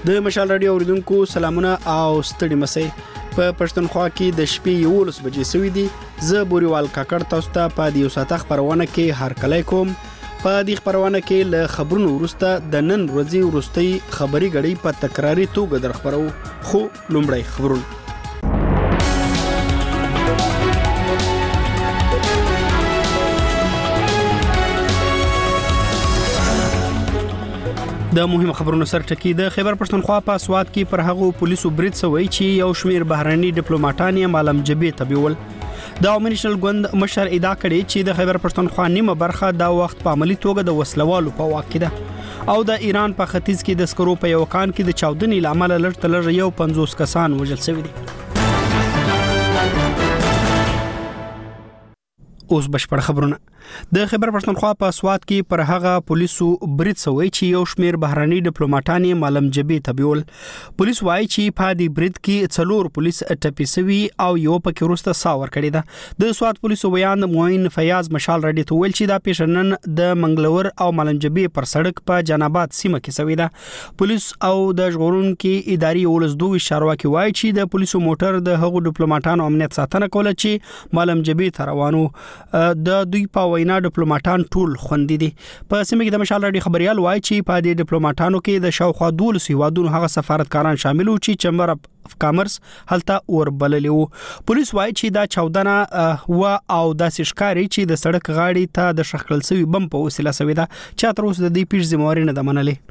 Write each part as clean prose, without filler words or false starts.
د مشال رادیو اوریدونکو سلامونه او ستړي مسئ په پښتونخوا کې د شپې 11 بجې سوي دي. زه بوريوال کاکړ تاسو ته په دې ساعت خبرونه کې هرکلی کوم. په دې خبرونه کې له خبرونو وروسته د نن ورځې وروستۍ خبري غړي په تکراري توګه در خبرو. خو لومړی خبرونه د مهمه خبرونو سرټکی. د خیبر پښتونخوا په سواد کې پر هغو پولیسو برید سوی چې یو شمیر بهراني ډیپلوماټان یې مالم جبې تبیول. د عوامي نېشنل ګوند مشر ادعا کړې چې د خیبر پښتونخوا نیمه برخه دا وخت په عملی توګه د وسلوالو په واک کې ده او د ایران په ختیځ کې د سکرو په یو کان کې د چاودنې لامل لړ یو 50 کسان وژل شوي دي. اوس بشپړ خبرونه. د خیبر پښتونخوا په سواد کې پر هغه پولیسو برید سوی چې یو شمیر بهراني ډیپلوماټان یې مالم جبې تبیول. پولیس وایي چې په دې برید کې 4 پولیس ټپي سوي او یو پکې وروسته ساور کړی ده. د سواد پولیسو بیان موین فیاض مشال رادیو ته ویل چې دا پیښنن د منګلور او مالم جبې پر سړک په جناباد سیمه کې سوی ده. پولیس او د ژغورونکو اداري ولسدوی چارواکي وایي چې د پولیسو موټر د هغو ډیپلوماټانو امنیت ساتنه کوله چې مالم جبې ته روانو. د دوی په وینا ډیپلوماټان ټول خوندي دي. په سیمه کې د مشال رادیو خبريال وایي چې په دې ډیپلوماټانو کې د شاوخوا 12 هیوادونو هغه سفارتکاران شامل وو چې چمبر اف کامرس هلته وربللی وو. پولیس وایي چې دا چاودنه او داسې ښکاري چې د سړک غاړې ته د شخړل سوي بم په وسیله سوي ده چې تر اوسه د دې پیښې ذمہواري نه ده منلې.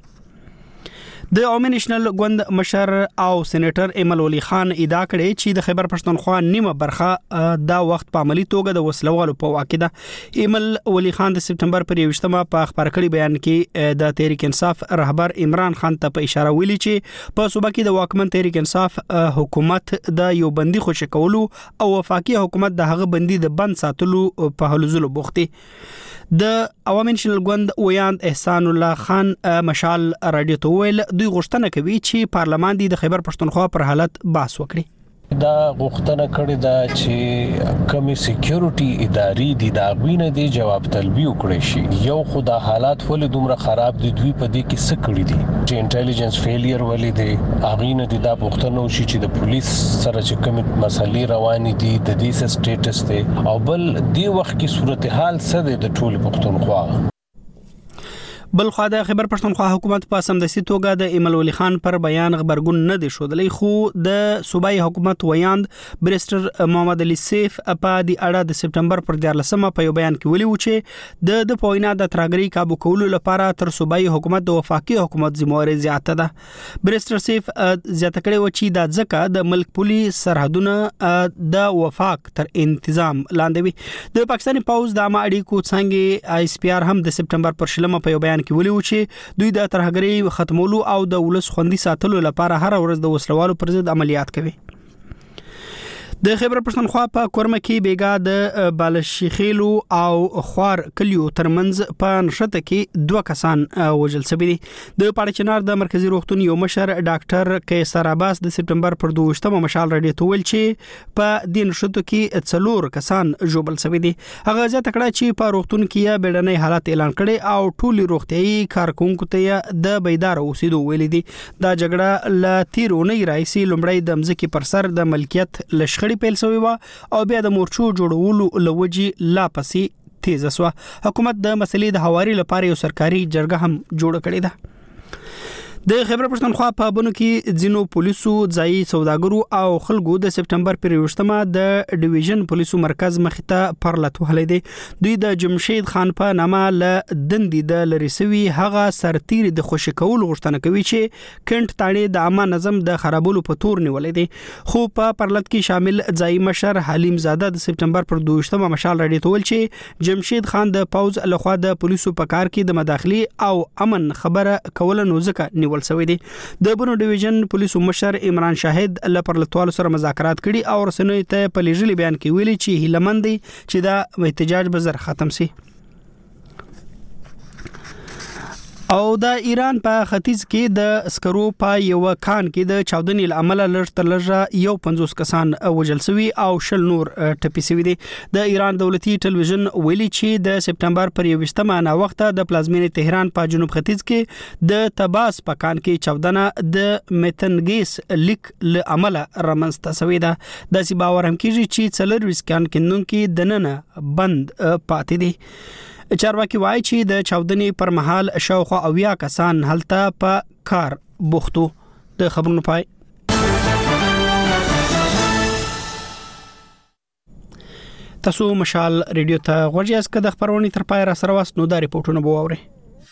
د عوامي نېشنل ګوند مشر او سېنیټر ایمل ولی خان ادعا کړې چې د خیبر پښتونخوا نیمه برخه دا وخت په عملی توګه د وسلوالو په واک کې ده. ایمل ولی خان د سپټمبر پر 21مه په خبر کړي بیان کې د تحریک انصاف رهبر عمران خان ته په اشاره ویلي چې په صوبه کې د واکمن تحریک انصاف حکومت د یو بندي خوشی کولو او وفاقي حکومت د هغه بندي د بند ساتلو په هلو بوختي. د عوامي نېشنل ګوند ویاند احسان الله خان مشال رادیو ته ویل دوی غوښتنه کوي چې پارلمان د خیبر پښتونخوا پر حالت بحث وکړي. دا غوښتنه کړې ده چې کمی سکیورټي ادارې د داغوینه دی جواب طلبي وکړي شي. یو خدا حالات ولې دومره خراب دي دوی په دې کې څه کړی دي چې انټيليجنس فیلیر ولې دی اغینه د دا غوښتنه وشي چې د پولیس سره چې کوم مسلې روانې دي د دې سټیټس ته او بل دی وخت کې صورتحال څه دی د ټول پښتونخوا. بل خو د خیبر پښتونخوا حکومت په سمدستي توګه د ایمل ولی خان پر بیان خبرګون نه دی شودلی خو د صوبایي حکومت ویاند بریسټر محمد علي سیف په د اړه د سپټمبر پر 14مه په یو بیان کې ویلي و چې د پوینا د ترګری کابو کولو لپاره تر صوبایي حکومت د وفاقي حکومت ذمہواري زیاته ده. بریسټر سیف زیاته کړي و چې د ځکه د ملک پولیس سرحدونه د وفاق تر انتظام لاندې وي. د پاکستاني پوز د اړیکو څنګه آی اس پی آر هم د سپټمبر پر 14مه په یو بیان کې ویلي و چې دوی د ترهګرۍ ختمولو او د ولس خوندي ساتلو لپاره هر ورځ د وسلوالو پر ضد عملیات کوي. د خیبر پښتونخوا په کورمه کې بیګا د بالشیخیلو او خوار کلیو ترمنځ په نشته کې 2 کسان وژل شوي دي. د پاړچنار د مرکزی روغتون یو مشر ډاکټر قیصر عباس د سپټمبر پر 22مه مشال رادیو ته ویل چې په دې نشته کې 4 کسان ژوبل شوي دي. هغه ځکه کړه چې په روغتون کې بیړنۍ حالت اعلان کړي او ټول روغتيایي کارکونکو ته د بیدار اوسېدو ویل دي. دا جګړه ل تیرونی راځي لومړی د مځکې پر سر د ملکیت لشخړي پیل شوی و او بیا د مورچو جوړولو لوجي لا پسې تیز شو. حکومت د مسلې د حواري لپاره یو سرکاري جرګه هم جوړ کړې ده. د خیبر پښتونخوا په بونو کې ځینو پولیسو ځای سوداګرو او خلکو د سپټمبر پر 21مه د ډیویژن پولیسو مرکز مخته پرلط وهلې دي. دوی د جمشید خان په نامه له دندې د لریسوي هغه سرتیر د خوشی کول غوښتنه کوي چې کڼت تاړي د عامه نظم د خرابولو په تور نیولې دي. خو په پرلط کې شامل ځای مشر حلیم زاده د سپټمبر پر 22مه مشال رادیو ته ویل چې جمشید خان د پوز لخوا د پولیسو په کار کې د مداخلي او امن خبره کول نو ځکه سوي دي. د بنو ډیویژن پولیسو مشر عمران شاهد لپرلتوالو سره مذاکرات کړي او رسنوي ته په لېږلي بیان کې ویلي چې هیلمند دي چې دا احتجاج به زر ختم شي. او د ایران په ختیځ کې د اسکرو په یو کان کې د چاودنې لامل لږ 50 کسان وژل شوي او 20 نور ټپي شوي دي. د ایران دولتي ټلویزیون ویلي چې د سپټمبر پر 21مه نا وخت د پلازمینې تهران په جنوب ختیځ کې د تباس په کان کې چاودنه د میتنګیس لیک لامل رامنځته شوې ده. د سی باور هم کیږي چې څلور وسکان کېندونکو دننه بند پاتې دي. چارواکي وایي چې د چاودنې پر مهال شاوخوا 80 کسان هلته په کار بوختو. د خبرونو پای. تاسو مشال ریډیو ته غوږی یاست. که د خبرونې تر پای را سره واست نو د ریپورتونو به واورئ.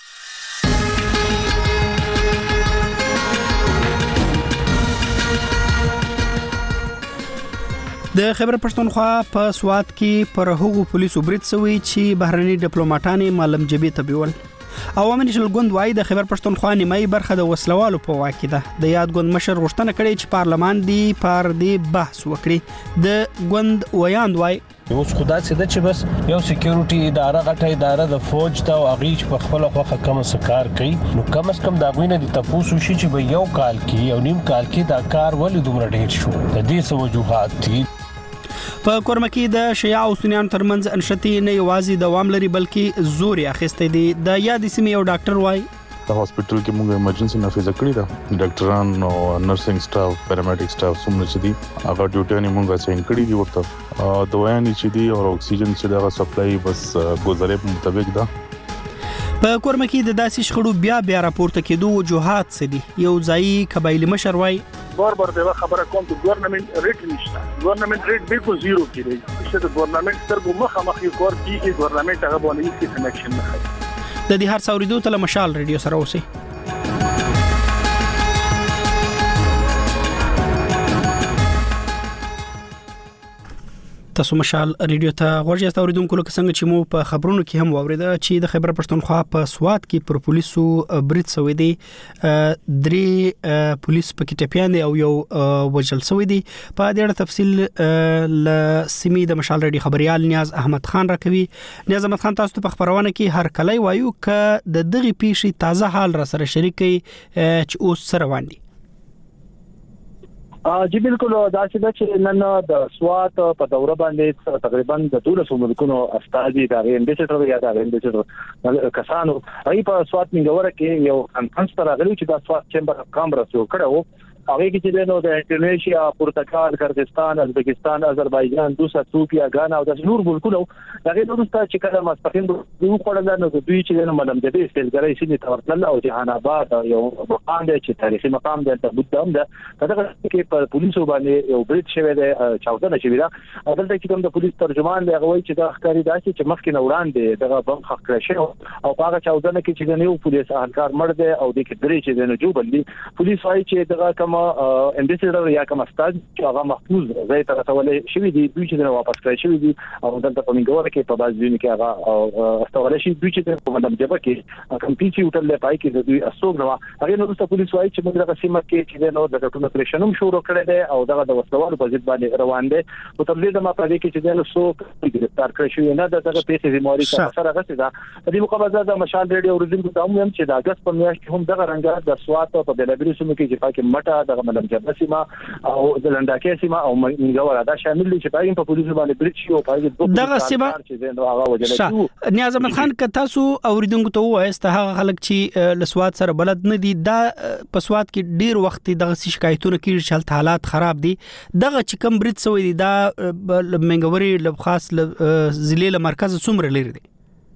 د خیبر پښتونخوا په سوات کې پر هغو پولیسو برید شوی چې بهرني ډیپلوماټان مالم جبي تبيول. عوامي نشل ګوند وايي د خیبر پښتونخوا نیمایي برخه د وسلوالو په واکه ده. د یاد ګوند مشر غوښتنه کړې چې پارلمان دی پر دې بحث وکړي. د ګوند ویاند وايي اوس خدا څه د چې بس یو سکیورټي اداره غټه اداره د فوج ته او اغیج په خپل خوخه کم سکار کوي نو کم از کم دا غوینه د تاسو شي چې به یو کال کې او نیم کال کې دا کار ولې دومره ډیر شو. د دې سوجوهات دي. په کورمکی د شیعه او سنیان ترمنځ انشتي نه یوازې دوام لري بلکې زور اخیسته دي. د یاد سیمې یو ډاکټر وای د هاسپټل کې موږ ایمرجنسي نافذ کړی دا ډاکټران او نرسنګ سټاف پیرامیډیک سټاف څومره چې دي هغه ډیوټي موږ اساین کړی دي ورته دوايانې چې دي او اکسیجن چې دا سپلای بس ګزارې مطابق ده. په کورمکی د داسې شخړو بیا راپورته کېدو وجوهات څه دي. یو ځایي قبایلی مشر وای بار دغه خبره کوم چې ګورنمنت ریټ نشته. ګورنمنت ریټ بالکل زیرو کېږي. چې د ګورنمنت سترګو مخه یو کار کیږي ګورنمنت هغه باندې هیڅ کنیکشن نه لري. د دې هر څوریدو ته مشال ریډیو سره اوسئ. تاسو مشال ریډیو ته غوږی یاست. اوریدونکو لکه څنګه چې مو په خبرونو کې هم واوریده چې د خیبر پښتونخوا په سوات کې پر پولیسو برید شوی دی. 3 پولیس پکې ټپيان دي او یو وژل شوی دی. په دې اړه تفصیل ل سیمې د مشال ریډیو خبريال نیاز احمد خان راکوي. نیاز احمد خان تاسو په خبرونه کې هر کله وایو ک د دغه پیښې تازه حال را سره شریکي چې اوس سره روان دي. جی بالکل دا چې نن د سوات په دوره باندې تقریبا د 200 ملکونو استازي د امبیسډر یا د امبیسډر کسانو ای په سوات منګوره کې یو کانفرنس پر راغلی چې د سوات چیمبر اف کامرس یو کړو. هغه کې چې نو د انډونیشیا، پرتګال، کزاخستان، ازبکستان، آذربایجان، روسیا، ایتوپیا، غانا او د نور ملکونو دغه نورسته چې کله ماسپخین دوی خړل نو دوی چې نو ملم د دې استلګری سینې تورتل او جهان آباد یو مقام دی چې تاریخي مقام دی ته بوتام ده. دغه کې په پولیسو باندې یو بریټ شوی دی چاودنه شوی ده. دلته چې کوم د پولیس ترجمان دی هغه وایي چې د ښکاری داسې چې مخکې نه وړاندې دغه بم خخ کړی شو او هغه چاودنه کې چې یو پولیس اهلکار مړ دی او د کې درې چې نو جوړ دي. پولیس وایي چې دغه امبیسډر یا کوم استاد چې هغه محفوظ ځای ته راولې شوی دی دوی چې واپس کړی شوی دی او دلته په منګوره کې په باز ځینې کې هغه استوال شي دوی چې په مدام جبه کې کوم پیچي وټل پای کې د دوی اسوګ نو هغه نو د پولیس وایي چې موږ د قسمه کې چې نو د ټولو اپریشنوم شروع کړی دی او دغه د وسوالو په ضد باندې روان دي. په تبلیغ د ماپړې کې چې نو سو گرفتار کړی شوی نه دغه پیسې زمواري سره غسه ده. د دې مقابله د مشال ریډیو اوریدونکو ته هم چې د اگست په میاشت کې هم دغه رنګ د سوات په بلابري سیمه کې چې پاکه مټه دغه مدام جبه سیمه او د لنډاکې سیمه او منګوره دا شامل دي چې پاین په پولیسو باندې برید شي او پاین دغه سیمه چې نو هغه وجلې. نیاز احمد خان که تاسو اوریدونکو ته وایست هغه خلک چې لسوات سره بلد نه دي دا په سوات کې ډیر وخت دغه شکایتونه کیږي چې حالات خراب دي. دغه چې کم برید سوی دي دا منګوري لخاص ضلع مرکز څومره لري دي؟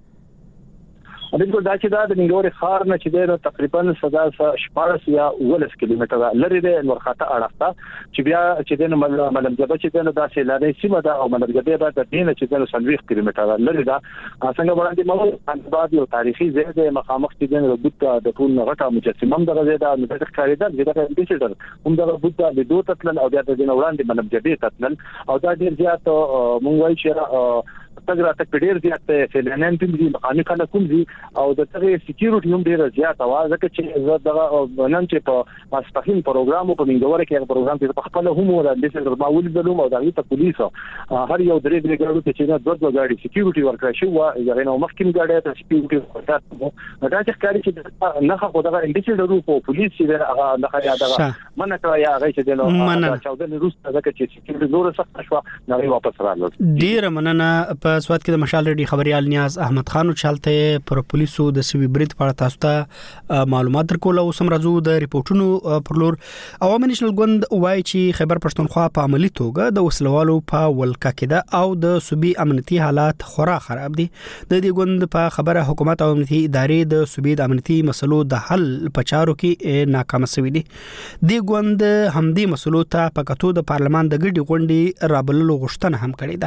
بالکل دا چې دا د منګوري خار نه چې د تقریبا 14 یا 19 کیلومتر لري د ورخاته اړخته چې بیا چې د ملم جبه چې د داسې لارې سیمه ده او ملم جبه بعد د دینه چې د 20 کیلومتر لري دا څنګه وړاندې مو بعد یو تاریخي ځای د مخامخ چې د بوت د ټول غټه مجسمه هم دغه ځای د متفق کاریدل چې د امبیسډر هم دغه بوت د دوه تتل او د دین وړاندې ملم جبه تتل او دا ډیر زیات مونږ وایي چې تګ راته ډیر زیات سیلانیان په دې مخانه کله کوم دي او د تغیر سکیورټي هم ډیر زیات او ځکه چې زه دغه نن چې په ماسپخین پروګرام په منګوره کې پروګرام په خپل هم د لیسنر باول دلوم او دغه ته پولیس هر یو درې ګاډو ته چې دوه ګاډي سکیورټي ورکړی شو او یغه نو مخکیم ګاډي ته سکیورټي ورکړه دا چې کاری چې نه خو دغه انډیسیډرو په پولیس چې هغه نه یا دغه منکه یا هغه چې نو چاودنې روسته ځکه چې سکیورټي نور سخت شو نه واپس راغله ډیر مننه په سواد کې د مشال ریډي خبريال نیاز احمد خان چالته پر پولیسو د سوي برید په اړه تاسو ته معلومات درکول او سم راځو د ریپورتونو پرلور عوامي نېشنل ګوند وایي چې خیبر پښتونخوا په عملی توګه د وسلوالو په ولکه کې او د صوبي امنیتي حالات خورا خراب دي د دې ګوند په خبره حکومت او امنیتي ادارې د صوبي د امنیتي مسلو د حل په چارو کې ناکام شوي دي د ګوند همدي مسلو ته په کتو د پارلمان د ګډي غونډې رابللو غوښتنه هم کړې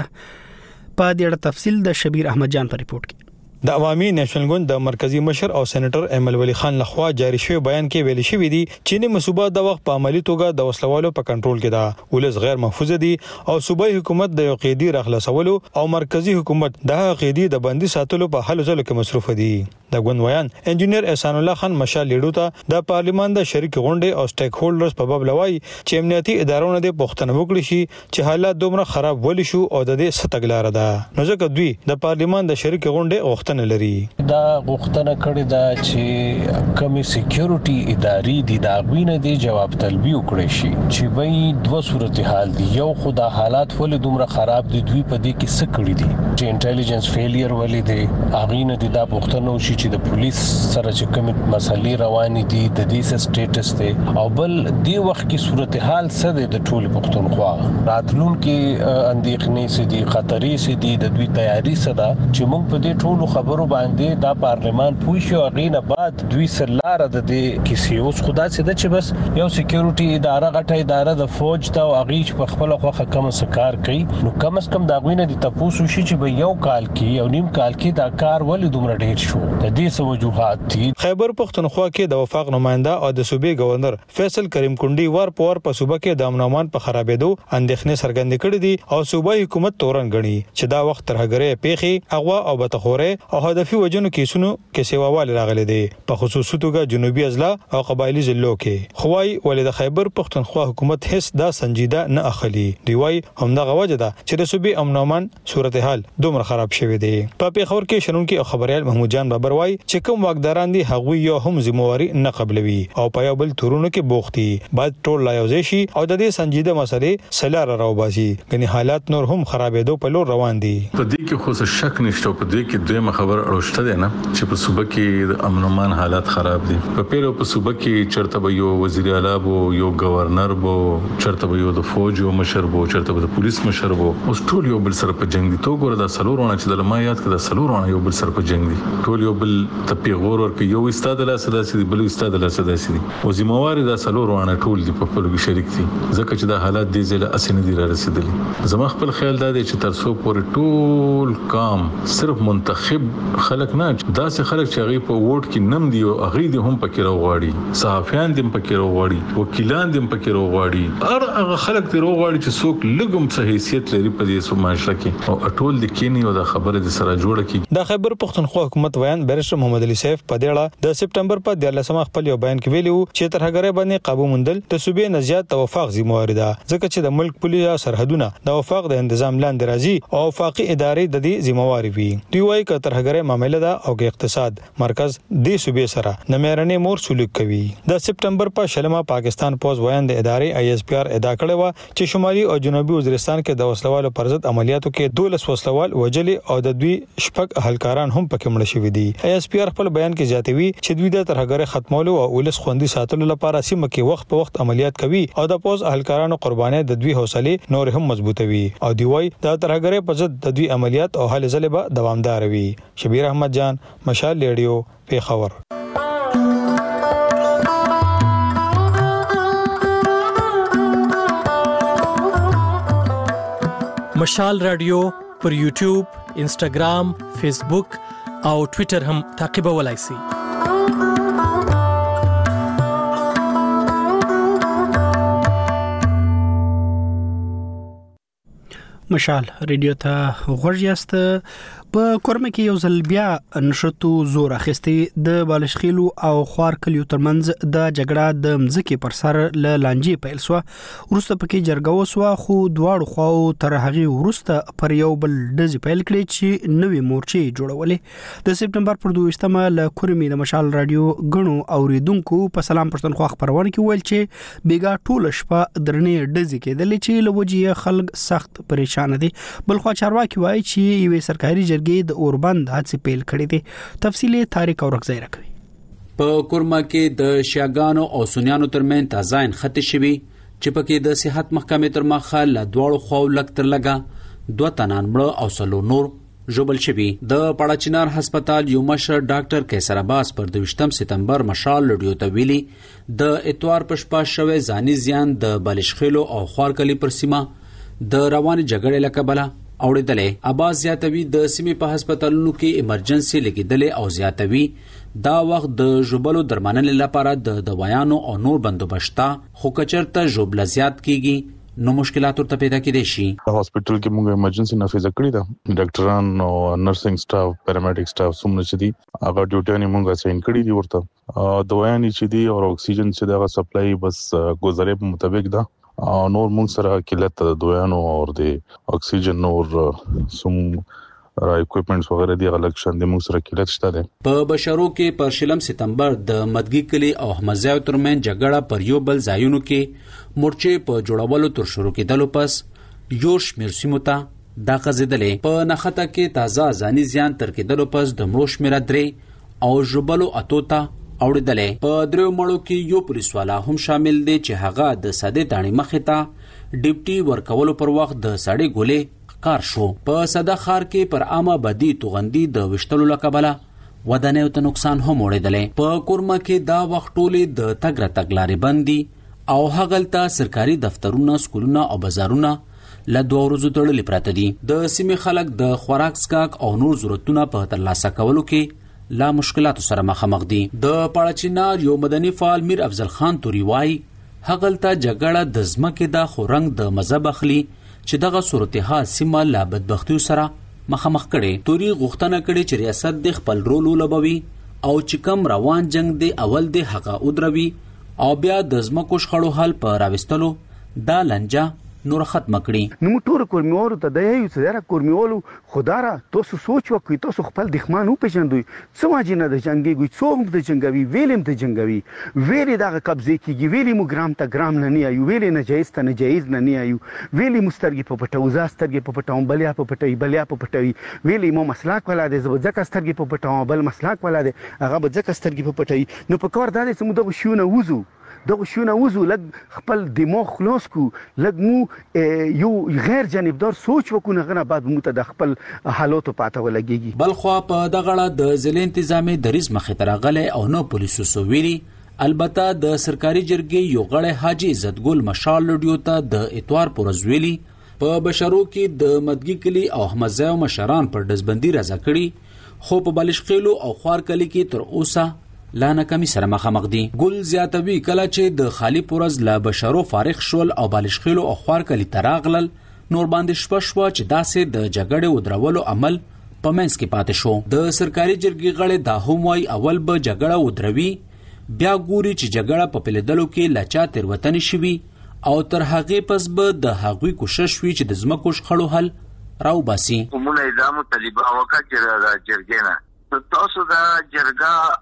ده په دې اړه تفصیل د شبیر احمد جان په ریپورت کې د عوامي نېشنل ګوند د مرکزی مشر او سېنیټر احمد ولی خان لخوا جاری شوی بیان کې ویل شوی دی چې نه مسوبه د وخت په عملی توګه د وسلوالو په کنټرول کې ده ولز غیر محفوظ دي او صوبایي حکومت د یو قیدی راخلاصولو او مرکزی حکومت د قیدی د بندي ساتلو په حل ځلو کې مصروف دي د ګوند ویان انجنیر احسان الله خان مشال لیډو ته د پارلیمان د شریک غونډې او سټیک هولډرز په باب لوي چې امنیتي ادارونو د پښتنه وکړي شي چې حالات دومره خراب ولې شو او د دې ستګلار ده نو ځکه دوی د پارلیمان د شریک غونډې غوښتنه لري دا غوښتنه کړې ده چې کمی سکیورټي ادارې دي دا غوینه دي جواب طلبي وکړي شي چې وای دوه صورتحال دي یو خدا حالات ولې دومره خراب دي دوی په دې کې څه کړی دي چې انټيليجنس فیلیر ولې دي اغینه دي دا غوښتنه وشي چې د پولیس سره چې کوم مسلې روانې دي د دې سټیټس ته او بل دی وخت کې صورتحال څه ده د ټول پښتونخوا راتلونکو اندېښنې سي دي خطرې سي دي د دوی تیاری څه ده چې موږ په دې ټولو خبرو باندې دا پارلمان پوښیو غینه بعد دوی سره د دې کیسې اوس خدا څه ده چې بس یو سکیورټي اداره غټه اداره د فوج ته او اغیج په خپل خوخه کم سکار کوي نو کم از کم دا غوینه د تاسو شي چې به یو کال کې او نیم کال کې دا کار ولې دومره ډیر شو د دې وجوهات دي خیبر پښتونخوا کې د وفاق نمائنده او د صوبې گورنر فیصل کریم کونډي ور په صوبه کې د امن امان په خرابېدو اندېښنې څرګندې کړې دي او صوبایي حکومت تورن غني چې دا وخت ترهګرې پیخي اغوا او بتخوره او هدفي وجنو کیسونو کې سیواوال راغلي دي په خصوص توګه جنوبي اضلاع او قبایلی ضلعو کې خوای ولې د خیبر پښتونخوا حکومت هیڅ دا سنجیده نه اخلي دی وای همدغه وجه ده چې د صوبې امن امان صورتحال دومره خراب شوی دی په پیښور کې شنونکو او خبريال محمود جان بابر وای چې کوم واکداران دي هغه یو هم ذمہواری نه قبلوي او په یو بل تورونو کې بوختي بعد ټول لایوځي شي او د دې سنجیده مسلې سلاره راوباسي غني حالات نور هم خرابېدو په لور روان دي په دې کې خو څه شک نشته په دې کې دویمه خبر اړوشته ده نه چې په صوبه کې د امن امان حالات خراب دي په پیلو په صوبه کې چرته به یو وزیر اعلی بو یو گورنر بو چرته به یو د فوج او مشر بو چرته به د پولیس مشر بو اوس ټول یو بل سره په جنگ دي تو ګور د سلورونه چې د لمایات کې د سلورونه یو بل سره په جنگ دي ټول یو بل ته پیغور ورکړي یو استاد له سداسي بل استاد له سداسي او ذمہواری د سلورونه ټول دي په خپل شریک دي ځکه چې د حالات دي زله اسنه دي را رسیدلي زما خپل خیال دا دی چې تر څو پورې ټول کام صرف منتخب خلک نه داسې خلک چې هغه په ووټ کې نم دی او هغه دي هم پکې راوغاړي صحافیان دي پکې راوغاړي وکیلان دي پکې راوغاړي هغه خلک دي راوغاړي چې څوک لګم څه حیثیت لري په دې سماشله کې او ټول د کینی او د خبره د سره جوړه کی د خیبر پښتونخوا حکومت ویان بیرسټر محمد علي سیف په دې اړه د سپټمبر په 14 خپل یو بیان کې ویلو چې ترهګرۍ باندې قابو مندل د صوبې نزيات توفاق ذمہواری ده ځکه چې د ملک پولیس سرحدونه د وفاق د تنظیم لاندې راځي او وفاقي ادارې د دې ذمہواری وي دوی وايي چې ترهګرۍ معاملې ده او کې اقتصاد مرکز د صوبې سره نمرنه مور سلوک کوي د سپټمبر په شلمه پاکستان پوز ویان د ادارې ISPR ادا کړی و چې شمالي او جنوبي وزیرستان کې د وسلوالو پر ضد عملیاتو کې 12 وسلوال وجلي او د دوی شپږ اهلکاران هم پکې مړ شوي دي ISPR خپل بیان کې زیاتوي چې دوی د ترهګرۍ ختمولو او ولس خوندي ساتلو لپاره سیمه کې وخت په وخت عملیات کوي او د پوز اهلکارانو قرباني د دوی حوصله نور هم مضبوطوي او دی وای د ترهګرۍ په ضد د دوی عملیات او هلې ځلې به دوامدار وي شبیر احمد جان مشال ریډیو پیښور مشال رادیو پر یوټیوب، انسټاګرام، فیسبوک او ټوئیټر هم تعقیبولای شئ. مشال ریډیو ته غوږ یاست. په کورمه کې یو ځل بیا نشرتو زور اخیستي د بالشخیلو او خوار کلیو ترمنځ د جګړه د مځکې پر سر ل لانجې پیل سو. ورسته پکې جرګه وسو خو دواړو خواو تر هغه ورسته پر یو بل د پیل کړي چې نوې مورچې جوړولې. د سپټمبر پر 22مه ل کورمې د مشال رادیو غنو اوریدونکو په سلام پښتونخوا خبرونه کې ویل چې بیګا ټول شپه درنې ډزې کېدلې چې لوجې خلک سخت پریشان دي. بلخو چارواکي وایي چې یوې سرکاري جرګې د اوربند حادثه پیل کړې دي. تفصیلی تاریخ او رغځای راکوي. په کورما کې د شیاګانو او سنیانو ترمن تازاین خط شوی چې پکې د صحت محکمې تر مخه ل دوړو خو لک تر لګا 2 تنان مړ او سلو نور جوبل شوی. د پړاچینار هسپتال یو مشر ډاکټر کیسر عباس پر 22 سپتمبر مشال لډیو ته ویلي د اتوار پښپا شوه ځاني زیان د بالشخیلو او خوارکلی پر سیمه د روان جګړې لکبله اوریدلې. عباس زیاتوي د سیمې په هسپتالونو کې ایمرجنسي لګیدلې او زیاتوي دا وخت د جوبلو درمانلو لپاره د دوايانو او نور بندوبستا خو کچرته جوبل زیات کیږي نو مشکلات ورته پیدا کېدې شي. هسپتال کې موږ ایمرجنسي نافذ کړی دا ډاکټران او نرسنګ سټاف پیرامیډیک سټاف څومره چې دي هغه ډیوټي موږ ساين کړی دي ورته دوايانې چې دي او اکسیجن چې دا سپلای بس گزارې په مطابق ده. نور موږ سره کلت د دوايانو او د اکسیجن اور سم را اکوپمنټس وغیرہ دی الګ شان د موږ سره کلت شته ده. په بشرو کې پر شلم سپتمبر د مدګي کلی او احمدزاو ترمن جګړه پر یو بل ځایونو کې مورچې په جوړولو تر شروع کېدلو پس یوش مرسیمو ته دا غزیدلې. په نخته کې تازه ځاني زیان تر کېدلو پس د مړو شمېره 3 او جوبلو اتوتا اوریدلې. په درو مړو کې یو پولیسوالا هم شامل دي چې هغه د ساده تانی مخې ته ډیپټي ورکولو پر وخت د سړې ګولې کار شو. په صدا خار کې پر عامه بدی توغندي د وشتلو لکبله ودانیو ته نقصان هم اوریدلې. په کورما کې دا وخت ټولې د تګ را تګ لارې بندي او هغلته سرکاري دفترونه سکولونه او بازارونه له 2 ورځې تړلې پراته دي. د سیمې خلک د خوراک سکاک او نور ضرورتونه په ترلاسه کولو کې لا مشکلات سره مخامخ دي. د پړاچینار یو مدني فعال میر افضل خان توري وای هغلته جګړه د ځمکې د خورنګ د مذهب اخلي چې دغه صورتحال سیمه لا بدبختیو سره مخامخ کړي. توري غوښتنه کړي چې ریاست د خپل رول ولوبوي او چې کوم روان جنگ دی اول د حق ودروي او بیا د ځمکو شخړو حل په راوستلو دا لنجه نور ختم کړي. نو ټول کورمیورو ته د یو څه کورمیولو خداره تاسو سوچ وکړئ تاسو خپل دښمن وپېژندئ څه واجنه د جنگي څوک د جنگوي ویلم د جنگوي ویلې دغه قبضه کیږي ویلې مو ګرام ته ګرام نه نیایو ویلې نجایز ته نجایز نه نیایو ویلې مسترګي په پټو زاسترګي په پټو بلیا په پټي بلیا په پټوي ویلې مو مسلاک ولا د ځکه سترګي په پټو بل مسلاک ولا د هغه به ځکه سترګي په پټي نو په کار دا چې موږ د شونه وزو دغه شونه وزو لګ خپل دماغ خلاص کو لګ مو یو غیر جانبدار سوچ وکونه غنه بعد مو ته د خپل حالاتو پاته ولګيږي. بلخو په دغه د ضلع انتظامی دریز مخې ترغله او نو پولیسو سوویری البته د سرکاري جرګې یو غړی حاجی عزت ګل مشال لډیو ته د اتوار پرزویلی په بشرو کې د مدګي کلی او احمدزاو مشران پر دزبندي راځه کړي خو په بالشخیلو او خوار کلی کې تر اوسه لا ناکامي سره مخامخ دي. ګل زیاتوي کله چې د خالی پورز لا بشرو فارغ شول او بالشخیلو او خوار کلی تراغلل نور باندې شپه چې داسې د جګړې ودرولو عمل په منځ کې پاتې شو. د سرکاري جرګې غړي دا هم وای اول به جګړه ودروي بیا ګوري چې جګړه په پیلدلو کې لچا تیروتنې شوي او تر هغه پس به د هغوی کوشش وی چې د ځمکو شخړو حل راو باسي. کومه ادامه طالبان وکړه چې جرګې نه تاسو دا جرګه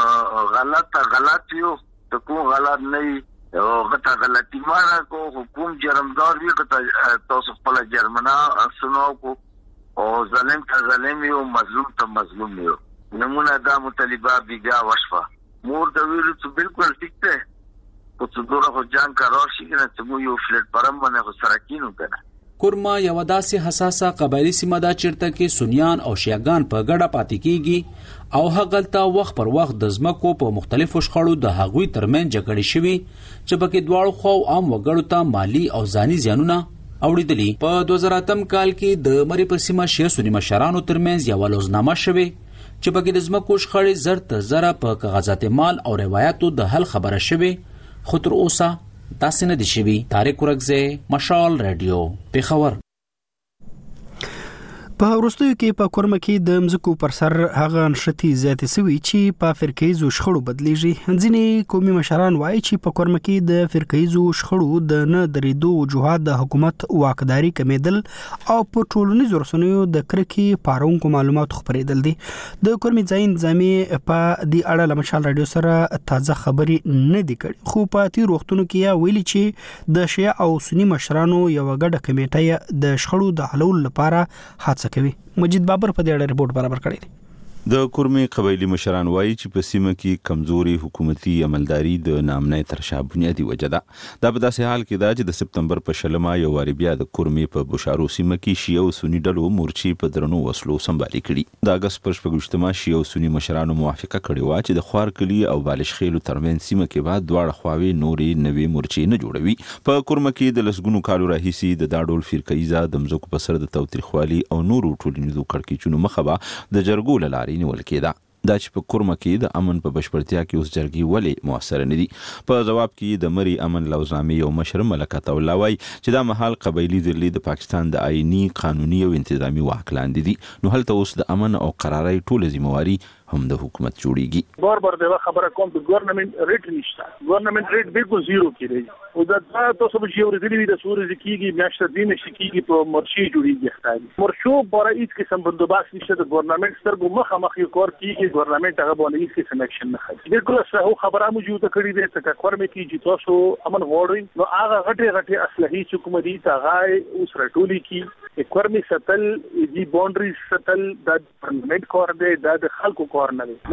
غلط یو ته کوم غلط نه او غته غلطی ماره کو حکومت جرمدار وی کته تاسو خپل جرمنا سنو کو او ظالم ته ظالم یو مظلوم ته مظلوم یو نمونه دا مطالبه بیګا وشفه مور د ویرو ته بالکل ټیک ته په څوره خو جان کارور شي کنه ته مو یو فلټ پرم باندې خو سرکینو کنه. کورما یو داسې حساسه قبایلی سیمه دا چیرته کې سنیان او شیعاګان په ګډه پاتې کیږي او هغلته وخت پر وخت د ځمکو په مختلفو شخړو د هغوی ترمن جګړې شوي چې پکې دواړو خو عام وګړو ته مالی او ځاني زیانونه اوریدلی. په 2008 کال کې د مری په سیمه شیعه سنی مشرانو ترمنځ یو لوزنامه شوه چې پکې د ځمکو شخړې زر ته زره په کاغذات مال او روایتو د حل خبره شوه خو تر اوسه داسې نه دي شوي. طارق ورکزی مشال رادیو پیښور. په وروستیو کې په کورمه کې د مزکو پر سر هغه نشتی زیاتې سوي چې په فرقیزو شخړو بدلیږي. ځینې قومي مشران وایي چې په کورمه کې د فرقیزو شخړو د نه درېدو وجوهات د حکومت واکداري کمیدل او په ټولنیزو رسنیو د کرکې پارونکو معلومات خپرېدل دي. د کورمي ځای نظامي په دې اړه له مشال رادیو سره تازه خبرې نه دي کړې، خو په تیر وختونو کې ویلي چې د شیعه او سنی مشرانو یو ګډه کمیټه د شخړو د حلول لپاره هڅه کوي. مجید بابر په دې اړه رپورټ برابر کړی دی. د کورمي قبایلی مشران وایي چې په سیمه کې کمزوري حکومتي عملداري د نامنۍ ترشا بنیادی وجه ده. دا په داسې حال کې ده چې د سپتمبر په 20 یو واری بیا د کورمي په بشارو سیمه کې شیعه او سنی ډلو مورچې په درنو وسلو سمبالي کړي. د اگست پر 28 شیعه او سنی مشرانو موافقه کړې و چې د خوار کلی او بالش خېلو ترمن سیمه کې بعد دواړه خواوې نورې نوې مورچې نه جوړوي. په کورمه کې د لسګونو کالو راهیسي د داډول فرقایزه د مزکو په سر د توتریخوالي او نورو ټولنیزو کړکېچونو مخه به د جرګو له لارې نیول کېده. دا چې په کورمه کې د امن په بشپړتیا کې اوس جرګې ولې موثر نه دي. په جواب کې د مری امن لوزنامې یو مشر ملکه الله وایي چې دا مهال قبایلی ذلی د پاکستان د آئینی قانوني او انتظامی واک لاندې دي، نو هلته اوس د امن او قرارۍ ټوله ذمہواری هم د حکومت جوړیږي. بار دا خبره کوم چې ګورنمنت ریټ نشته، ګورنمنت ریټ بالکل زیرو کېږي او دا تاسو به یو ورځې د سوري کېږي میاشت دین شي کېږي په مرشي جوړیږي. ښکاري مرشو بار هیڅ قسم بندوبست نشته د ګورنمنت سترګو مخه کور کېږي، ګورنمنت هغه باندې هیڅ قسم اکشن نه کوي. بالکل صحیح خبره موجوده کړې ده چې کورمه کې چې تاسو امن غوړئ نو هغه غټه اصلي حکومت دي ته اوس رټولي کې کورمه ستل دي باونډري ستل د پرمننت کور دی د خلکو نو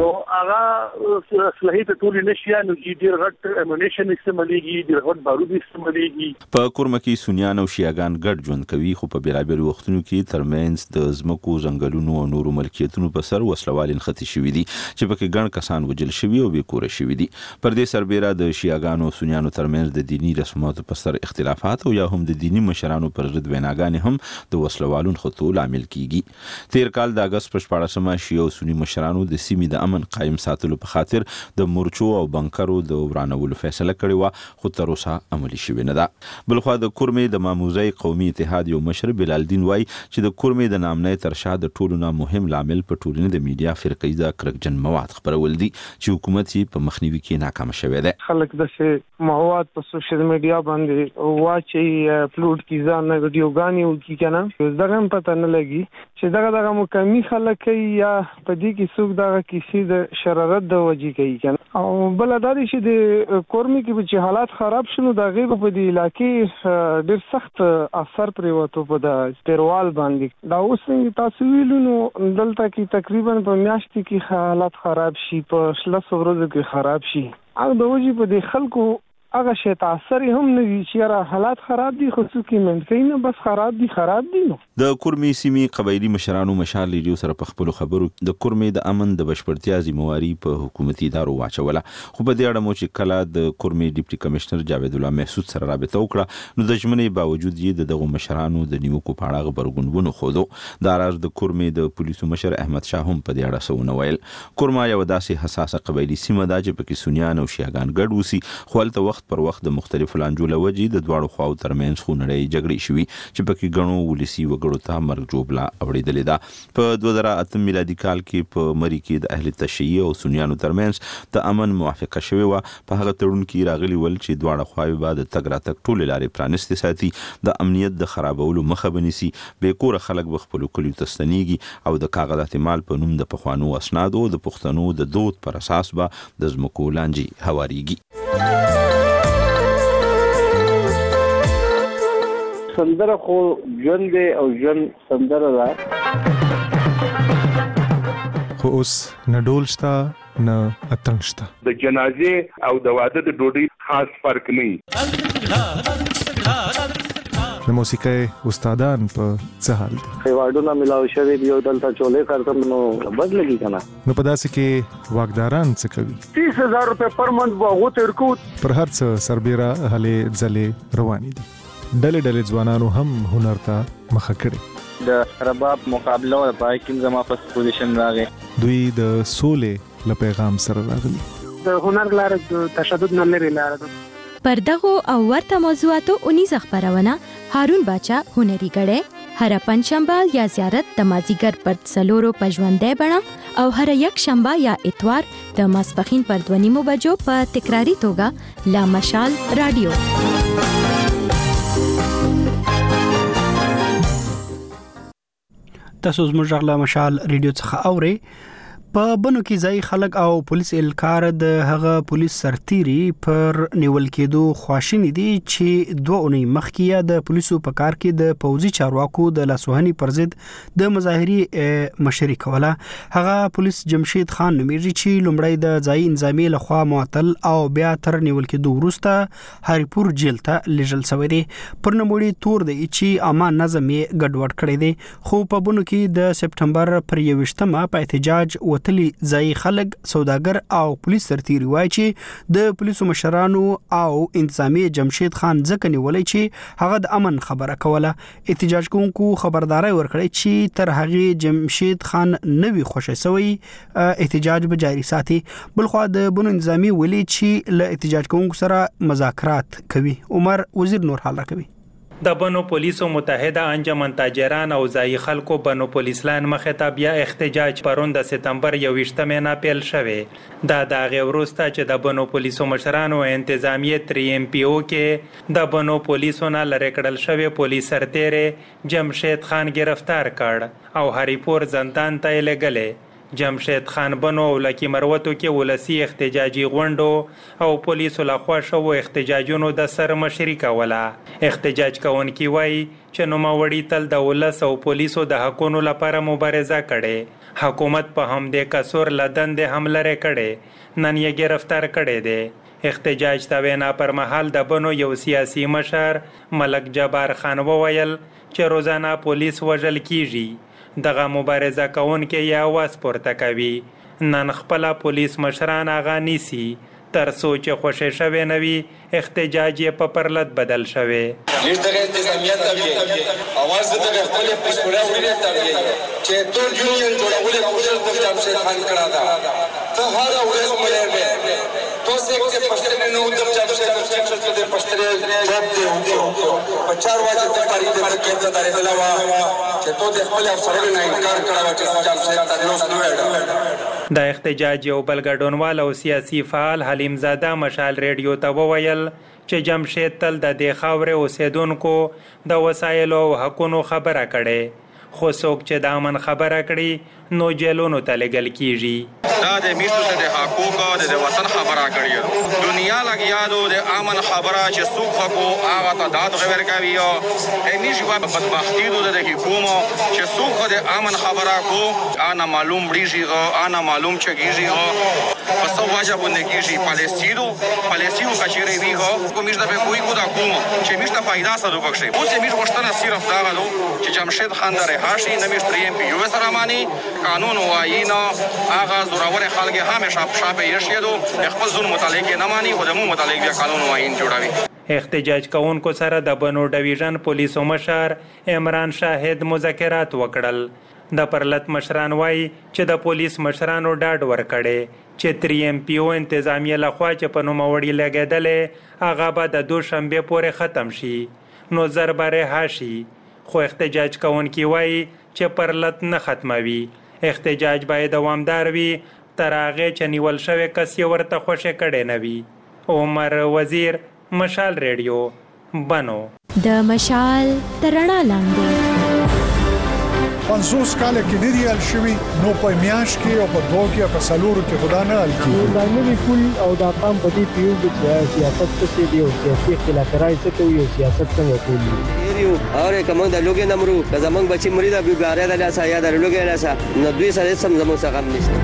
هغه اصلي ته ټول نشي نو ډیر غټ امونیشن استعماليږي، ډیر غټ بارود استعماليږي. په کورمه کې سنیان او شیعاګان ګډ ژوند کوي، خو په بیلابیلو وختونو کې ترمنځ د ځمکو ځنګلونو او نورو ملکیتونو په سر وسلوال نښتې شوي دي چې پکې ګڼ کسان وجل شوي او بې کوره شوي دي. پر دې سربیره د شیعاګانو او سنیانو ترمنځ د دینی رسوماتو په سر اختلافات او یا هم د دینی مشرانو پر ضد ویناګانې هم د وسلوالو نښتو لامل کیږي. تیر کال د اگست په 14 شیعه او سنی مشرانو د سیمې د امن قائم ساتلو په خاطر د مورچو او بنکرو د ورانولو فیصله کړې و، خو تر اوسه عملي شوې نه ده. بلخوا د کورمي د ماموزي قومي اتحاد یو مشر بلال الدین وایي چې د کورمي د نامنۍ ترشا د ټولو نه مهم لامل په ټولنې د میډیا فرقیزه کرکجن مواد خپرول دي چې حکومت یې په مخنیوي کې ناکام شوی دی. خلک د مواد په سوشل میډیا باندې واچي اپلوډ کی ځان نه ویډیوګانی او کی کنه دغه پته نه لګي چې دغه مکمل خلک یا په دې کې څوک دغه کیسې د شرارت د وجې کوي کنه او بل دا دي چې د کورمي کې چې حالات خراب شونه د غیب په دې علاقې ډېر سخت اثر پریوتو په د تیروال باندې. دا اوس تاسو ویلو نو دلته کې تقریبا په میاشت کې حالات خراب شي، په 3 ورځې کې خراب شي. او د وجې په دې خلکو هغه شی تاثیر هم نه وی چې را حالات خراب دي، خو څوک منځ نه بس خراب دي. نو د کورمي سیمې قبایلی مشرانو مشال لیدو سره په خپل خبرو د کورمي د امن د بشپړتیا ذمہواری په حکومتي ادارو واچوله، خو په دې اړه مو چې کله د کورمي ډیپټي کمشنر جاوید الله محسود سره رابطه وکړه نو د ژمنې باوجود یې دغه مشرانو د نیوکو په اړه خبرګونونه خوده. دا راز د کورمي د پولیسو مشر احمد شاه هم په دې اړه سونه ویل. کورما یو داسې حساسه قبایلی سیمه ده چې پکې سنیان او شیعاګان ګډ وسی، خو هلته وخت پر وخت د مختلفو لانجو لوجې د دواړو خواو ترمنځ خونړۍ جګړې شوي چې پکې ګڼو ولسی وګړو ته مرګ جوړه اوریدلې ده. په 2008 میلادي کال کې په مری کې د اهل تشیع او سنیانو ترمنځ د امن موافقه شوې و. په هغه تړون کې راغلي ول چې دواړه خواوې به د تګ راتګ ټولې لارې پرانستې ساتي، د امنیت د خرابولو مخه بنسي، بې کوره خلک به خپل کلیو ته ستنېږي او د کاغذات مال په نوم د پخوانو اسنادو د پښتنو د دود پر اساس به د ځمکو لانجې هواريږي. سندره خو ژوند دی او ژوند سندره ده، خو اوس نه ډول شته نه اتڼ شته. د جنازې او د واده د ډوډۍ خاص فرق نه. د موسیقۍ استادان په څه حال دي؟ خیواډونه ملاو شوی دی او دلته چولې کارتم نو بد لګي کنه. نو په داسې کې واکداران څه کوي؟ 30,000 روپے پر منث به غوته ورکو. پر هر څه سربیره هلې ځلې روانې دي. ډلې ځوانانو هم هنر ته مخه کړي. د رباب مقابله او پای کې زما په پوزیشن راغی. دوی د سولې له پیغام سره راغلي. د هنر لاره د تشدد نه لري لاره ده. پر دغو او ورته موضوعاتو اونیزه خبرونه هارون باچا هنري غړې هر پنځشنبه یا زیارت د مازیګر پر 4 پژوندې بڼه او هر یک شنبه یا اتوار د ماسپخین پر 2:30 بجو په تکراری توګه لا مشال رادیو. تاسو زموږ لا مشال ریډیو څخه اورئ. په بنو کې ځای خلک او پولیس الکار د هغه پولیس سرتيري پر نیول کېدو خواشینی دي چې 2 اونۍ مخکې د پولیسو په کار کې د پوځي چارواکو د لاسوهنې پر ضد د مظاهري مشري کوله. هغه پولیس جمشید خان نومیږي چې لومړی د ځای انضامي لخوا معطل او بیا تر نیول کېدو وروسته هریپور جیل ته لیږل شوی دی. پر نوموړي تور دی چې امان نظم یې ګډوډ کړی دی. خو په بنو کې د سپټمبر پر 21مه په احتجاج وتلی ځای خلک سوداګر او پولیس سرتيري وایي چې د پولیسو مشرانو او انتظامی جمشید خان ځکه نیولې چې هغه د امن خبره کوله. احتجاج کوونکو خبرداري ورکړې چې تر هغه جمشید خان نوی خوشی سوی احتجاج به جاري ساتي. بلخو د بنو انتظامی ویلي چې له احتجاج کوونکو سره مذاکرات کوي. عمر وزیر نور حال کوي. د بنو پولیسو متحده انجمن تاجران او ځای خلکو بنو پولیس لاین مخه ته بیا احتجاج پرون د سپتمبر 21مه نه پیل شوه. دا د غوروسته چې د بنو پولیسو مشرانو انتظامیه 3MPO کې د بنو پولیسو نه لری کړل شوی پولیس سرتیری جمشید خان گرفتار کړ او هریپور زندان ته لګلې. جمشید خان بنو او لکی مروتو کې ولسی احتجاجي غونډو او پولیسو لخوا شو احتجاجونو د سر مشري کوله. احتجاج کوونکي وایي چې نوموړي تل د ولس او پولیسو د حقونو لپاره مبارزه کړي. حکومت په همدې قصور لدند حمله کړي نن یې گرفتار کړي دي. احتجاج ته وینا پر مهال د بنو یو سیاسي مشر ملک جبار خان وویل چې روزانه پولیس وژل کیږي. دغه مبارزه کوونکي یا واس پورته کوي. نن خپل پولیس مشران اغا نیسی تر سوچ خوشی شوی نوی احتجاج په پرلط بدل شوی. لیش دغه انتظامیت تاوی آواز دغه خپل پښتورا وړي تاوی چې ټول یونین جوړول کوشش د جمشید خان کړه دا ته هغه ورځ ملې تو څه کې پښتنه نو د جمشید د پښتنه جواب دی په 4 واجب ته پاری د کېته درې دلاوا چې تو د خپل افسرانو نه انکار کړو چې جمشید ته اوس نو وړه. د احتجاج یو بل ګډونوال او سیاسي فعال حلیم زاده مشال ریډیو ته وویل چې جمشید تل د دې خاورې اوسیدونکو د وسایلو او حقونو خبره کړي. خو څوک چې د امن خبره کړي نو جیلونو ته لګل کیږي. دا د میشتو سره د حقوقو د وطن خبره کړي. دنیا لګیادو د امن خبره چې څوک حقوق هغه ته داد غوړ کوي او همیشه په بدبختی د حکومت چې څوک د امن خبره کو انا معلوم ریږي انا معلوم چګیږي په څو واجب ونګیږي پالیسیو کچېری ویغو کومش د به کوی کو دا کوم چې میشته فائدہ سره وکړي. اوس میش وشتنه صرف دا غلو چې جمشید خان د رهاشي نمیش 3MPO سره مانی قانون او آئین هغه زورور خلک همیشه شابه یشیدو خپل ظلم متعلق نه مانی او د مو متعلق بیا قانون او آئین جوړوي. احتجاج کوونکو سره د بنو ډیویژن پولیسو مشر عمران شاهد مذاکرات وکړل. د پرلط مشران وایي چې د پولیس مشرانو ډاډ ورکړي چې 3MPO انتظامیه لخوا چې په نوموړي لګیدلې هغه به د دوشنبه پورې ختم شي نو ضربه هاشي. خو احتجاج کوونکي وایي چې پرلط نه ختموي. احتجاج باید دوامدار وي تر هغه چې نیول شوی کس یې ورته خوشی کړي نه وي. عمر وزیر مشال ریډیو بنو. د مشال ترڼا لاندې 50 کال کې نه دی ال شوی نو په میاش کې او په دوه کې په سالورو کې خدا نه ال کې دا نه کول او دا قام په دې پیو د سیاست څخه دی او سیاسي اختلافات څخه یو سیاست څنګه کوي یو اوره کوم د لوګي نمرو که زمنګ بچی مرید بیګاره د لاسه یا د لوګي لاسه نو دوی سره سم زمو څخه هم نشته.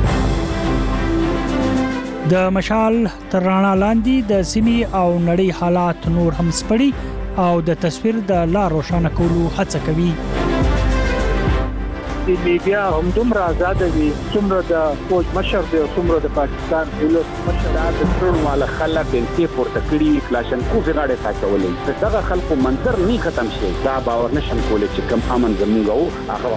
د مشال ترڼا لاندې د سیمي او نړۍ حالات نور هم سپړي او د تصویر د لا روښانه کولو هڅه کوي. د میډیا هم دومره آزاد دي څومره د فوج مشر دی څومره د پاکستان دولت مشر د ټول مال خلک د پورته کړي کلاشنکو غاړه ساتولې دغه خلکو منظر نه ختم شي دا باور نشم کولای چې کم امن زموږ هغه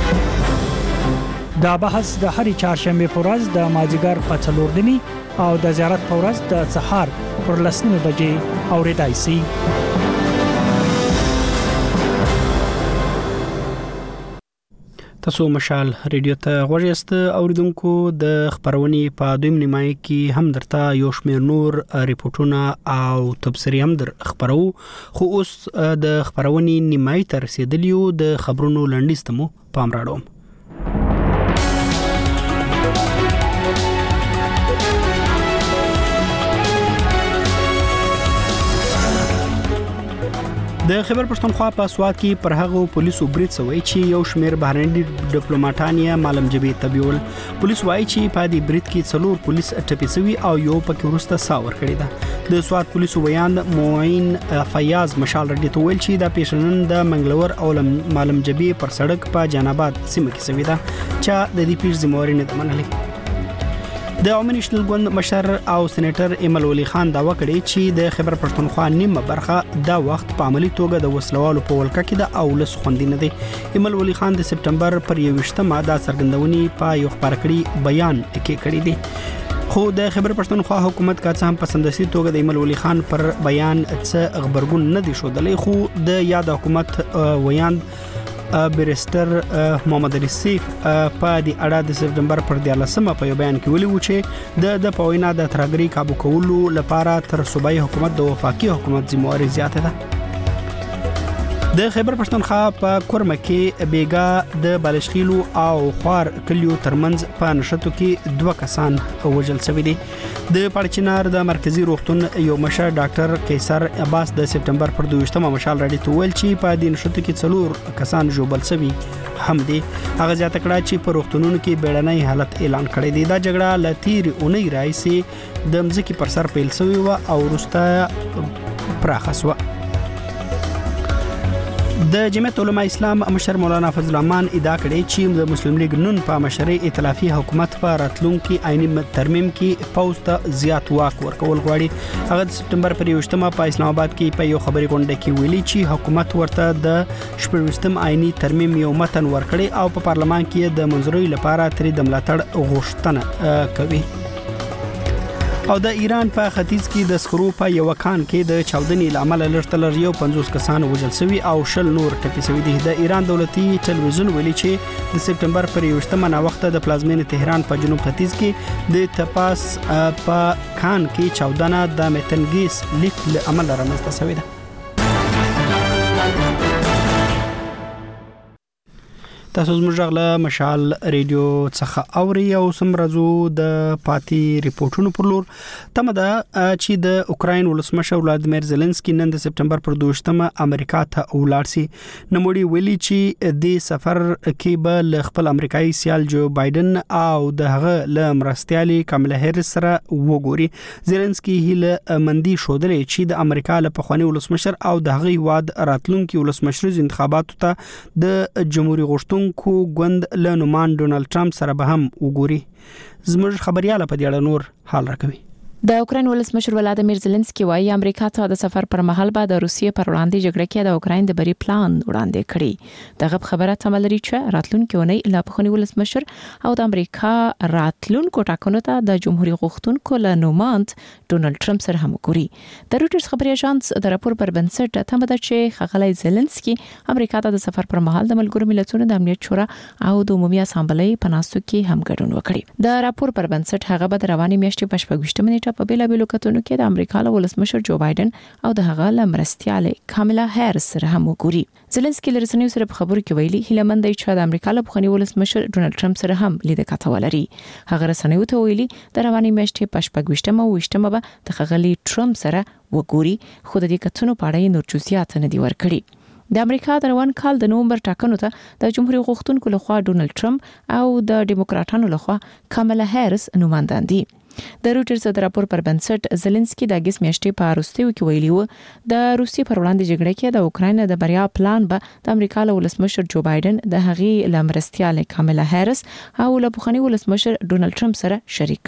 واپس. دا بحث د هرې چهارشنبه په ورځ د مازیګر په 4:30 او د زیارت په ورځ د سهار پر 10:00 بجې اوریدای شي. تاسو مشال ریډیو ته غوښیست اوریدونکو د خبرونې په دویم نیمای کې هم درته یو شمېر نور ریپورتونه او تبصرې هم در خبرو خو اوس د خبرونې نیمای ته رسیدلیو د خبرونو لنډیز ته مو پام راړوم. د خیبر پښتونخوا په سواد کې پر هغه پولیسو برید شوی چې یو شمېر بهرني ډیپلوماټان یې معلم جبهې تبیول. پولیس وایي چې په دې برید کې څلور پولیس ټپي شوی او یو پکې ورسته ساور کړی ده. د سواد پولیسو بیان موین فیاض مشال رډي ته ویل چې د پیښنن د منګلور او معلم جبهې پر سړک په جناباد سیمه کې شوی ده چې د دې پیښې ذمہواري نه منلې. د عمومي نېشنل ګوند مشر او سېنیټر ایمل ولی خان دا وکړي چې د خیبر پښتونخوا نیمه برخه دا وخت په عملی توګه د وسلوالو په ولکه کې د اولس خوندې نه دي. ایمل ولی خان د سپټمبر پر 21مه دا څرګندونې په یو خبرکړی بیان کې کړی دی. خو د خیبر پښتونخوا حکومت کا څه هم پسندسي توګه د ایمل ولی خان پر بیان څه خبرګون نه دي شودلې خو د یاد حکومت ویاند بیرستر محمد علي سیف په د اړه د سپټمبر پر 14مه په بیان کې ویلي و چې د پوینا د ترګری کابو کولو لپاره تر صوبایي حکومت د وفاقي حکومت ذمہواري زیاته ده. د خیبر پښتونخوا په کورمه کې بیګا د بالشخیلو او خوار کلیو ترمنځ په نشټو کې 2 کسان وژل شوي دي. د پړچنار د مرکزی روغتون یو مشر ډاکټر قیصر عباس د سپټمبر پر 22مه مشال راډیو ته ویل چې په دې نشټو کې 4 کسان ژوبل شوي هم دي. هغه ځاته کړه چې په روغتونونو کې بیړنۍ حالت اعلان کړی دی. دا جګړه لتیر اونۍ راځي د مځکې پر سر پیل شوی و او وروسته پراخه شو. د جمعیت علماء اسلام مشر مولانا فضل الرحمن ادعا کړې چې د مسلم لیگ نون په مشرۍ ائتلافي حکومت په راتلونکي آئینی ترمیم کې پوز ته زیات واک ورکول غواړي. هغه د سپټمبر پر 21مه په اسلام آباد کې په یو خبري غونډه کې ویلي چې حکومت ورته د 14 آئینی ترمیم یو متن ورکړي او په پارلمان کې د منځوري لپاره ترې د ملاتړ غوښتنه کوي. او د ایران په ختیځ کې د سکرو په یو کان کې د چاودنې لامل لرتلر یو 50 کسان وژل شوي او 10 نور ټپي شوي دي. د ایران دولتي ټلویزیون ویلي چې د سپټمبر پر 21مه نا وخت د پلازمینې تهران په جنوب ختیځ کې د تپاس په کان کې چاودنه د میتنګیس لیک له عمل رامنځته شوې ده. تاسو زموږ غلا مشال ریډیو څخه اوري او سمرزو د پاتې ریپورتونو پر لور تمه ده چې د اوکراین ولسمشر ولادیمیر زيلنسکي نن د سپټمبر پر 22مه امریکا ته ولاړسي. نموړي ویلي چې د سفر کې به خپل امریکایي سیال جو بایدن او دغه له مرستيالي کاملا هریس سره وګوري. زيلنسکي هله مندي شودلې چې د امریکا له پخوانی ولسمشر او دغه واد راتلونکي ولسمشر انتخاباتو ته د جمهوریت غوښتون کو ګوند له نومان ډونالد ټرمپ سره به هم وګوري. زموږ خبرياله په دې اړه نور حال راکوي. د اوکراین ولسمشر ولادیمیر زيلنسکي وايي امریکا ته د سفر پر مهال به د روسیې پر وړاندې جګړه کې د اوکراین د بری پلان وړاندې کړي. دغه خبره تملري چې راتلونکي ونی لا پخونی ولسمشر او د امریکا راتلونکو ټاکنو ته د جمهوریت غوښتونکو له نوماند ډونالد ټرمپ سره هم وګوري. د رويټرز خبري اژانس د راپور پر بنسټ تمه ده چې خغلی زيلنسکي امریکا ته د سفر پر مهال د ملګرو ملتونو د امنیت شورا او د عمومي اسامبلې په ناستو کې هم ګډون وکړي. د راپور پر بنسټ هغه به د رواني میاشتې په 28 منېټه په بیلابېلو کتونو کې د امریکا له ولسمشر جو بایدن او د هغه له مرستياله کاملا هریس سره هم وګوري. زيلنسکي له رسنیو سره په خبرو کې ویلي هیله مند دی چې د امریکا له پخوانی ولسمشر ډونالد ټرمپ سره هم لیدل کاته ولري. هغه رسنیو ته ویلي د رواني میاشتې په 28مه به د خغلی ټرمپ سره وګوري خو د دې کتونو په اړه نور جزئیات نه دی ورکړي. د امریکا د روان کال د نومبر ټاکنو ته د جمهوریت غوښتونکو لخوا ډونالد ټرمپ او د ډیموکراټانو لخوا کاملا هریس نوماندان دي. د رويټرز د راپور پر بنسټ زيلنسکي د اگست میاشتې په اروستیو کې ویلي و د روسیې پر وړاندې جګړه کې د اوکراین د بریا پلان به د امریکا له ولسمشر جو بایدن د هغې لمرستياله کاملا هریس او له پخوانی ولسمشر ډونالد ټرمپ سره شریک کړي.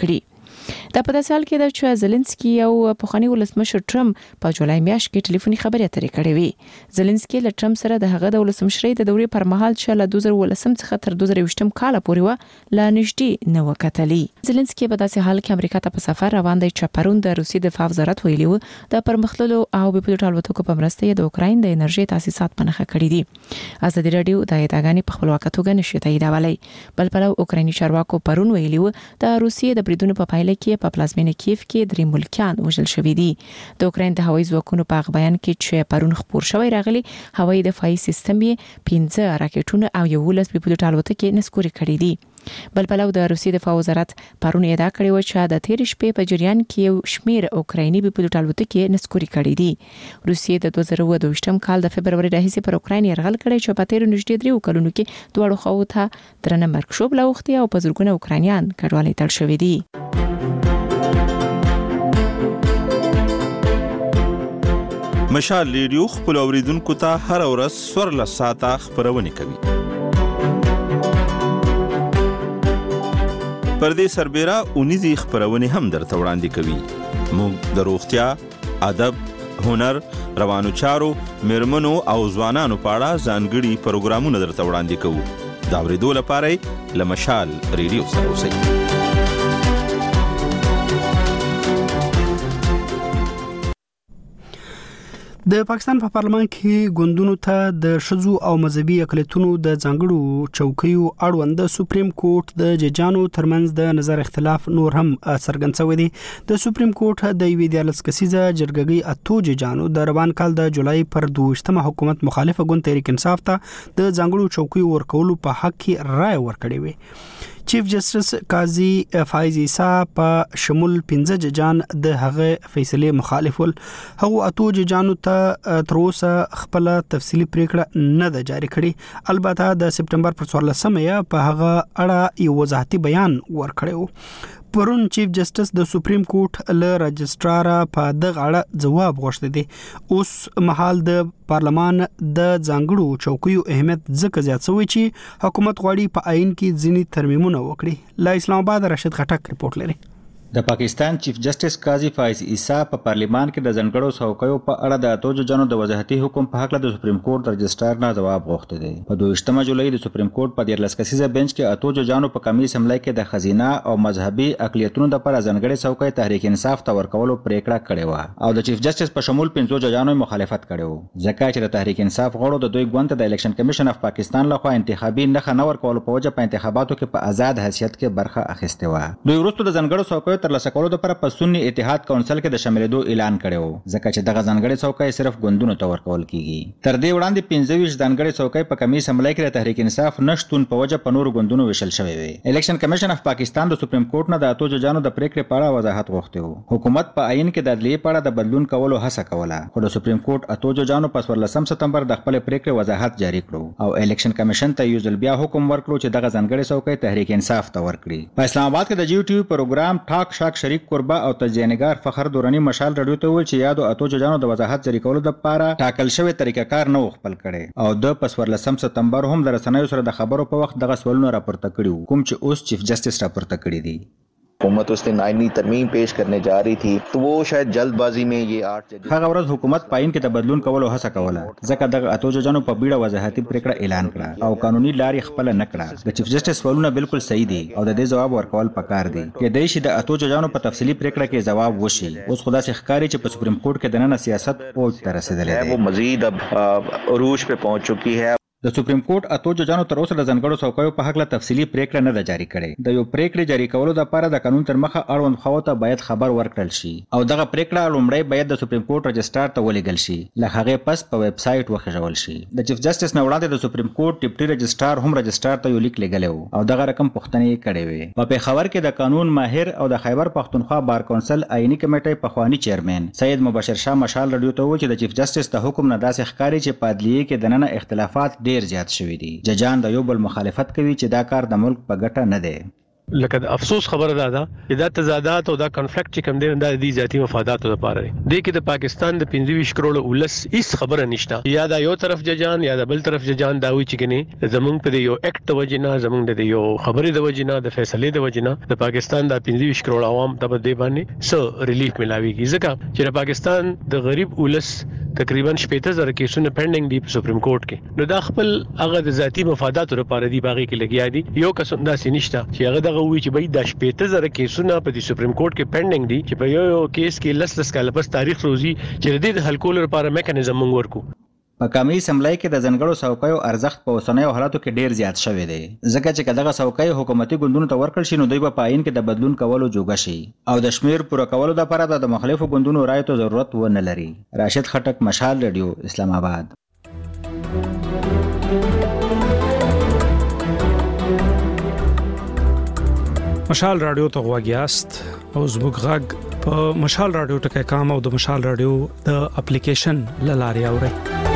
دا په داسې حال کې ده چې زيلنسکي او پخوانی ولسمشر ټرمپ په جولای میاشت کې ټلیفوني خبرې اترې کړې وې. زيلنسکي له ټرمپ سره د هغه د ولسمشرۍ د دورې پر مهال چې له 2018 څخه تر 2020 کال پورې و لا نږدې نه وکټلي. زيلنسکي په داسې حال کې امریکا ته په سفر روان دی چې پرون د روسي دفاع وزارت ویلي و د پرمختللو او بېپلوټ الوتکو په مرسته د اوکراین د انرژي تاسیسات په نښه کړي دي. ازادي راډیو د ادعاګانې په خپلواکه توګه نشي تاییدولی. بل پلو اوکرایني چارواکو پرون ویلي و د روسي د بریدونو په پایله کې په پلازمینه کیف کې 3 ملکیان وژل شوي دي. د اوکراین د هوایي ځواکونو په بیان کې چې پرون خبر شوی راغلی هوایي دفاعي سیستم یې 15 راکټونه او 11 بېپلوټ الوتکې نسکوري کړي دي. بل پلو د روسي دفاع وزارت پرون ادعا کړې و چې د تیر شپې په جریان کې یو شمیر اوکرایني بېپلوټ الوتکې نسکوري کړي دي. روسیې د 2022 کال د فبرवरी راهیسې پر اوکراین یرغل کړی چې په تیر نږدې 3 کلونو کې دوه خواو ته درنه مرګ شوب لوختي او په زرګونه اوکراینیان کډوالۍ تړل شوي دي. مشال ریډیو خپل اوریدونکو ته هر ورځ 14 ساعته خبرونه کوي. پر دې سربېره اونیزي خبرونه هم درته وړاندې کوي. موږ د روغتیا، ادب، هنر، روانو چارو، میرمنو او ځوانانو په اړه ځانګړي پروګرامونه درته وړاندې کوو. دا ورېدو لپاره لمشال ریډیو سره اوسئ. د پاکستان په پارلمان کې ګوندونو ته د شذو او مذهبي اقلیتونو د ځانګړو چوکیو اړوند سپریم کورټ د ججانو ترمنځ د نظر اختلاف نور هم څرګند شوی دی. د سپریم کورټ د 14 کسیزه جرګګي اتو ججانو د روان کال د جولای پر 22 حکومت مخالفه ګوند تحریک انصاف ته د ځانګړو چوکیو ورکولو په حق کې رائے ورکړې وي. چیف جسټس قاضي فایز عیسی په شمول 15 ججان د هغه فیصله مخالف ول. هغه اتو ججانو ته تر اوسه خپل تفصیلی پریکړه نه ده جاری کړې. البته د سپټمبر پر 14 په هغه اړه یو وضاحتي بیان ورکړی. پرون چیف جسټس د سپریم کورټ له رجسترار په دغه اړه جواب غوښته دي. اوس مهال د پارلمان د ځانګړو چوکیو اهمیت ځکه زیات شوی چې حکومت غواړي په آئین کې ځینې ترمیمونه وکړي. له اسلام آباد راشد خټک رپورټ لري. د پاکستان چیف جسټس قاضي فایز عیسی په پارلیمان کې د ځنګړو څوکیو په اړه د اتو ججانو د وضاحتي حکم په حق له د سپریم کورټ رجسترار نه جواب غوښته دی. په 22 جولای د سپریم کورټ په 14 کسیزه بنچ کې اتو ججانو په کمی اسمبلی کې د خزینه او مذهبي اقلیتونو د پر ځنګړې څوکۍ تحریک انصاف ته ورکولو پریکړه کړې و او د چیف جسټس په شمول 15 ججانو مخالفت کړو ځکه چې د تحریک انصاف غړو د دوی ګوند د الیکشن کمیشن اف پاکستان لخوا انتخابي نخښه نه ورکول په وجه په انتخاباتو کې په آزاد حیثیت کې برخه اخیسته و. دوی وروسته د ځنګړو څوکیو تر لاسه کولو لپاره په سنی اتحاد کونسل کې د شاملېدو اعلان کړو ځکه چې دغه ځانګړې څوکۍ صرف ګوندونو ته ورکول کیږي. تر دې وړاندې 15 ځانګړې څوکۍ په کمی اسمبلی کې د تحریک انصاف نشټون په وجه په نورو ګوندونو ویشل شوی وي. الیکشن کمیشن اف پاکستان د سپریم کورټ نه د اتو ججانو د پریکړې په اړه وضاحت غوښته و. حکومت په آئین کې د عدلیې په اړه د بدلون کولو هڅه کوله خو د سپریم کورټ اتو ججانو په 14 سپتمبر د خپل پریکړې وضاحت جاری کړو او الیکشن کمیشن ته یو ځل بیا حکم ورکړو چې دغه ځانګړې څوکۍ تحریک انصاف ته ورکړي. په اسلام آباد کې د جی ټي وی پروګرام ټاک شاک شریک قربا او تجزیه‌نګار فخر دورانی مشال رادیو ته ویل چې یادو اتو ججانو د وضاحت جاری کولو لپاره ټاکل شوی طریقه کار نه خپل کړي او د 14 سپتمبر هم د رسنیو سره د خبرو په وخت دغه سوالونه راپورته کړي کوم چې اوس چیف جسټس راپورته کړي دي. हुकूमत उस दिन आईनी तरमीम पेश करने जा रही थी तो वो शायद जल्दबाजी में ये 8 जज هغه ورځ حکومت پاین کې د بدلون کولو هڅه کوله ځکه دغه اتو ججانو په بیړه وضاحتي پریکړه اعلان کړه او قانوني لارې خپل نه کړه. د چیف جسټس سوالونه بالکل صحیح دي او د دې جواب ورکول پکار دي. کې د شي د اتو ججانو په تفصیلی پریکړه کې جواب وشي. اوس خدا سي ښکاری چې په سپریم کورټ کې د نن سیاست اوج ته رسیدلې ده. वो मजीद अब अरूज पे पहुंच चुकी है. د سپریم کورټ اتو ججانو تر اوسه د ځنګړو څوکیو په حق له تفصیلی پریکړه نه ده جاری کړې. د یو پریکړې جاری کولو لپاره د قانون تر مخه اړوند خواو ته باید خبر ورکړل شي او دغه پریکړه لومړی باید د سپریم کورټ رجسترار ته ولېږل شي له هغه پس په ویب سټ وخښول شي. د چیف جسټس نه وړاندې د سپریم کورټ ډیپټي رجسترار هم رجسترار ته یو لیک لګلو او دغه رقم پوښتنې کړې وې. په پیښور کې د قانون ماهر او د خیبر پښتونخوا بار کونسل آئینی کمیټې پخوانی چیرمن سید مبشر شاه مشال رادیو ته وویل چې د چیف جسټس د حکم نه داسې ښکاری چې په عدلیې کې د نن اختلافات ډیر زیات شوي دي. ججان د یو بل مخالفت کوي چې دا کار د ملک په ګټه نه دی. لکه د افسوس خبره ده چې دا تضادات او دا کنفلیکټ چې کوم دی دا د ذاتی مفاداتو لپاره دی د کې د پاکستان د 25 کروڑ ولس هیڅ خبره نشته یا دا یو طرف ججان یا د بل طرف ججان دا وی چې کني زمونږ په یو اکټ وجینا زمونږ د یو خبرې د وجینا د فیصله د وجینا د پاکستان د 25 کروڑ عوام ته په دې باندې سو ریلیف ملاويږي ځکه چې د پاکستان د غریب ولس تقریبا 70,000 کیسونه پینډینګ دي په سپریم کورټ کې نو دا خپل هغه د ذاتی مفاداتو لپاره دی باغی کې لګیا دي یو قسم دا سینشته چې هغه دغه وی چې به د 70,000 کیسونه په د سپریم کورټ کې پینډینګ دي چې په یو کیس کې لس کال پس تاریخ روزي چې د دې حل کولو لپاره میکانیزم موږ ورکو په قومي اسمبلی کې د ځنګړو څوکیو ارزښت په اوسنیو حالاتو کې ډیر زیات شوی دی ځکه چې دغه څوکۍ حکومتي ګوندونو ته ورکړل شي نو دوی په پاین کې د بدلون کولو جوګه شي او د شمیر پوره کولو لپاره د مخالفو ګوندونو رایو ته ضرورت ونه لري راشد خټک مشال رادیو اسلام آباد مشال رادیو ته غواګیاست او زموږ غږ په مشال رادیو ټکي کام او د مشال رادیو د اپلیکیشن لاري اوري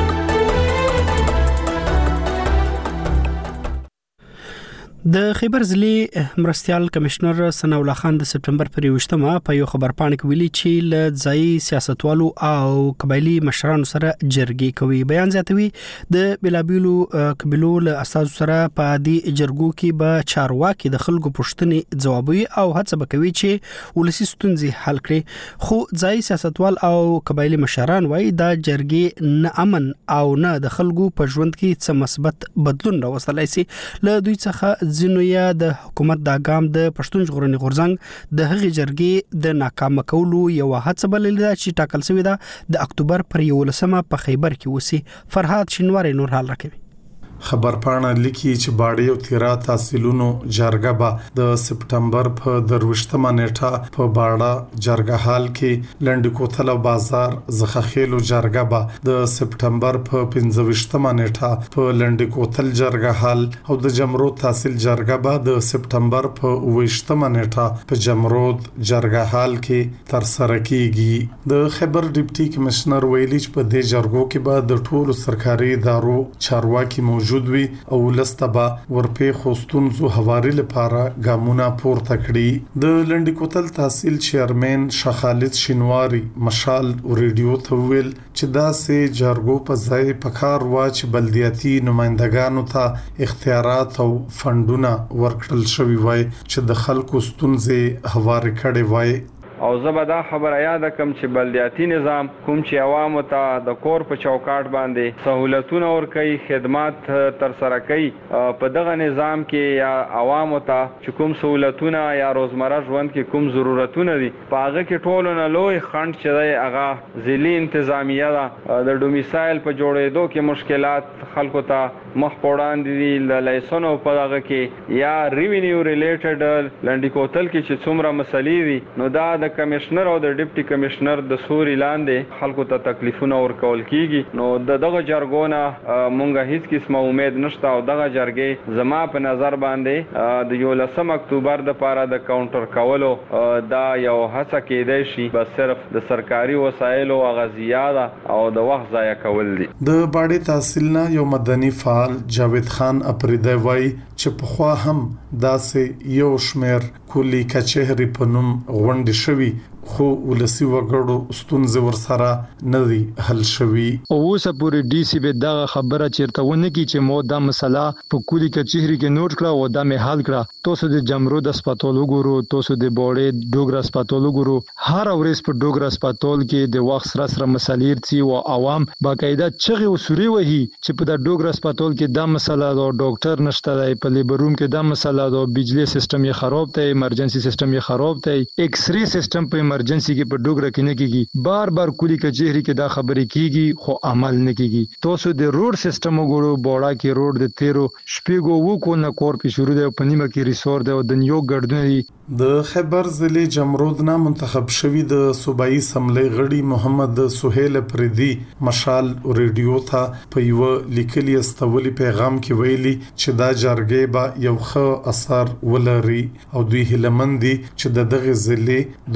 د خیبر ضلع مرستيال کمشنر ثناء الله خان د سپټمبر پر 28مه په یو خبر پاڼه کې ویلي چې ل ځای سیاستوالو او قبایلی مشرانو سره جرګې کوي بیان زیاتوي د بلابیلو قبیلو له اساس سره په دې جرګو کې به چارواکي د خلکو پوښتنې جوابوي او هڅه وکوي چې ولسی ستونزې حل کړي خو ځای سیاستوال او قبایلی مشران وایي دا جرګې نه امن او نه د خلکو په ژوند کې څه مثبت بدلون راوستلای شي له دوی څخه ځینو یا د حکومت د ګام د پښتون ژغورنې غورځنګ د هغې جرګې د ناکام کولو یو هڅه بللې ده چې ټاکل شوې ده د اکتوبر پر 11مه په خیبر کې وسی فرهاد شینواری نور حال راکوي خبرپاڼه لیکي چې باډي او تیرا تحصیلونو جرګه به د سپټمبر په 28مه نیټه په باډا جرګه حال کې لنډ کوتل بازار زخخیلو جرګه به د سپټمبر په 25مه نیټه په لنډ کوتل جرګه حال او د جمرود تحصیل جرګه به د سپټمبر په 28مه نیټه په جمرود جرګه حال کې تر سره کیږي د خیبر ډیپټي کمشنر ویلي چې په دې جرګو کې به د ټولو سرکاري ادارو چارواکي موجود وي او لستبا ورپې خوستونزو حواري لپاره ګامونه پورته کړي د لنډی کوتل تحصیل چیرمن شخالد شینواری مشال ریډیو ته ویل چې دا سه جرګو په ځای پکار وا چې بلدیاتي نمائندګانو ته اختیارات او فندونه ورکړل شوی وای چې د خلکو ستونزې حواري کړي وای او زبدا خبره یاد کم چې بلدیاتي نظام کوم چې عوامو ته د کور په چوکاټ باندې سہولتونه ور کوي خدمات تر سره کوي په دغه نظام کې یا عوامو ته چې کوم سہولتونه یا روزمره ژوند کې کوم ضرورتونه دي پاغه کې ټولو نه لوی خند چې دی هغه ځلي انتظامیه ده د ډومیسایل په جوړېدو کې مشکلات خلکو ته مخ پوړاندې دي د لایسنو په دغه کې یا ریوینیو ریلیټډ لنډی کوتل کې چې څومره مسلې دي نو دا د کمشنر او د ډیپټي کمشنر د سوري لاندې خلکو ته تکلیفونه ورکول کیږي نو دغه جرګونه مونږه هیڅ قسمه امید نشته او دغه جرګې زما په نظر باندې د 11 اکتوبر د پاره د کاونټر کولو دا یو هڅه کېدای شي بس صرف د سرکاري وسایلو اغازیاده او د وخت ضایع کول دي د باډي تحصیل نه یو مدني فعال جاوید خان اپریدی وای چې په خوا هم داسې یو شمیر کلی کچهری په نوم غونډې شوی خو ولسی وګړو ستونزې ورسره نه دي حل شوی اوسه پورې ډي سي به دا خبره چیرته ونه کی چې مو دا مسله په کلی کچهری کې نوٹ کړه او دا مه حل کړه توسو د جمرود اسپیټال وګورو توسو د بوړې ډوګر اسپیټال وګورو هر ورځ په ډوګر اسپیټال کې د وخت سره مسلې رتي او عوام باقاعده چغه وسوري وهي چې په د ډوګر اسپیټال کې دا مسله د ډاکټر نشته دی په لیبروم کې دا مسله د بجلی سیستم یې خراب دی ایمرجنسي سیستم یې خراب دی ایکس ری سیستم په ایمرجنسي کې په ډوګر کې نه کیږي بار کلی کچهری کې دا خبرې کیږي خو عمل نه کیږي توسو د روډ سیستم وګورو بوړا کې روډ د تیرو شپږو وکو نه کور په شروع دی په نیمه کې ریسور دی او د نیو ګردنی د خیبر ضلع جمرود نه منتخب شوی د صوبایي اسمبلی غړي محمد سہیل پردي مشال ریډیو ته په یو لیکلي استولي پیغام کې ویلي چې دا جرګې به یو ښه اثر ولري او دوی هلمندي چې دغه ضلع د ولس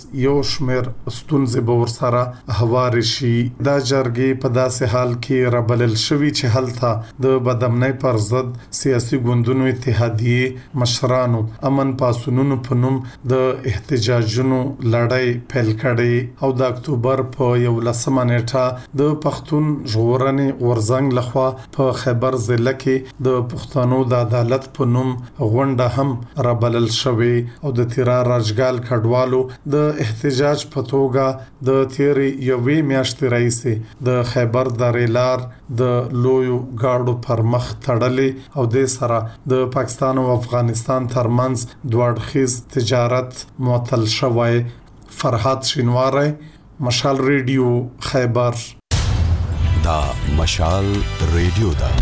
یو شمیر ستونزې به ورسره هوار شي. دا جرګې په داسې حال کې رابلل شوي چې هلته د بدامنۍ پر ضد سیاسي ګوندونو اتحادیې مشرانو امن پاسونونو په نوم د احتجاجونو لړۍ پیل کړې او د اکتوبر په 11 نیټه د پښتون ژغورنې غورځنګ لخوا په خیبر ضلع کې د پښتنو د عدالت په نوم غونډه هم رابلل شوې او د تیرا راجګال کډوالو د احتجاج په توګه د تیری یوې میاشتې راځي د خیبر درې لار د لویو گاډو پر مخ تړلې او د سره د پاکستان او افغانستان ترمنځ دوړخیز تجارت معطل شوی. فرحات شینواری، مشال ریډیو، خیبر. دا مشال ریډیو دا.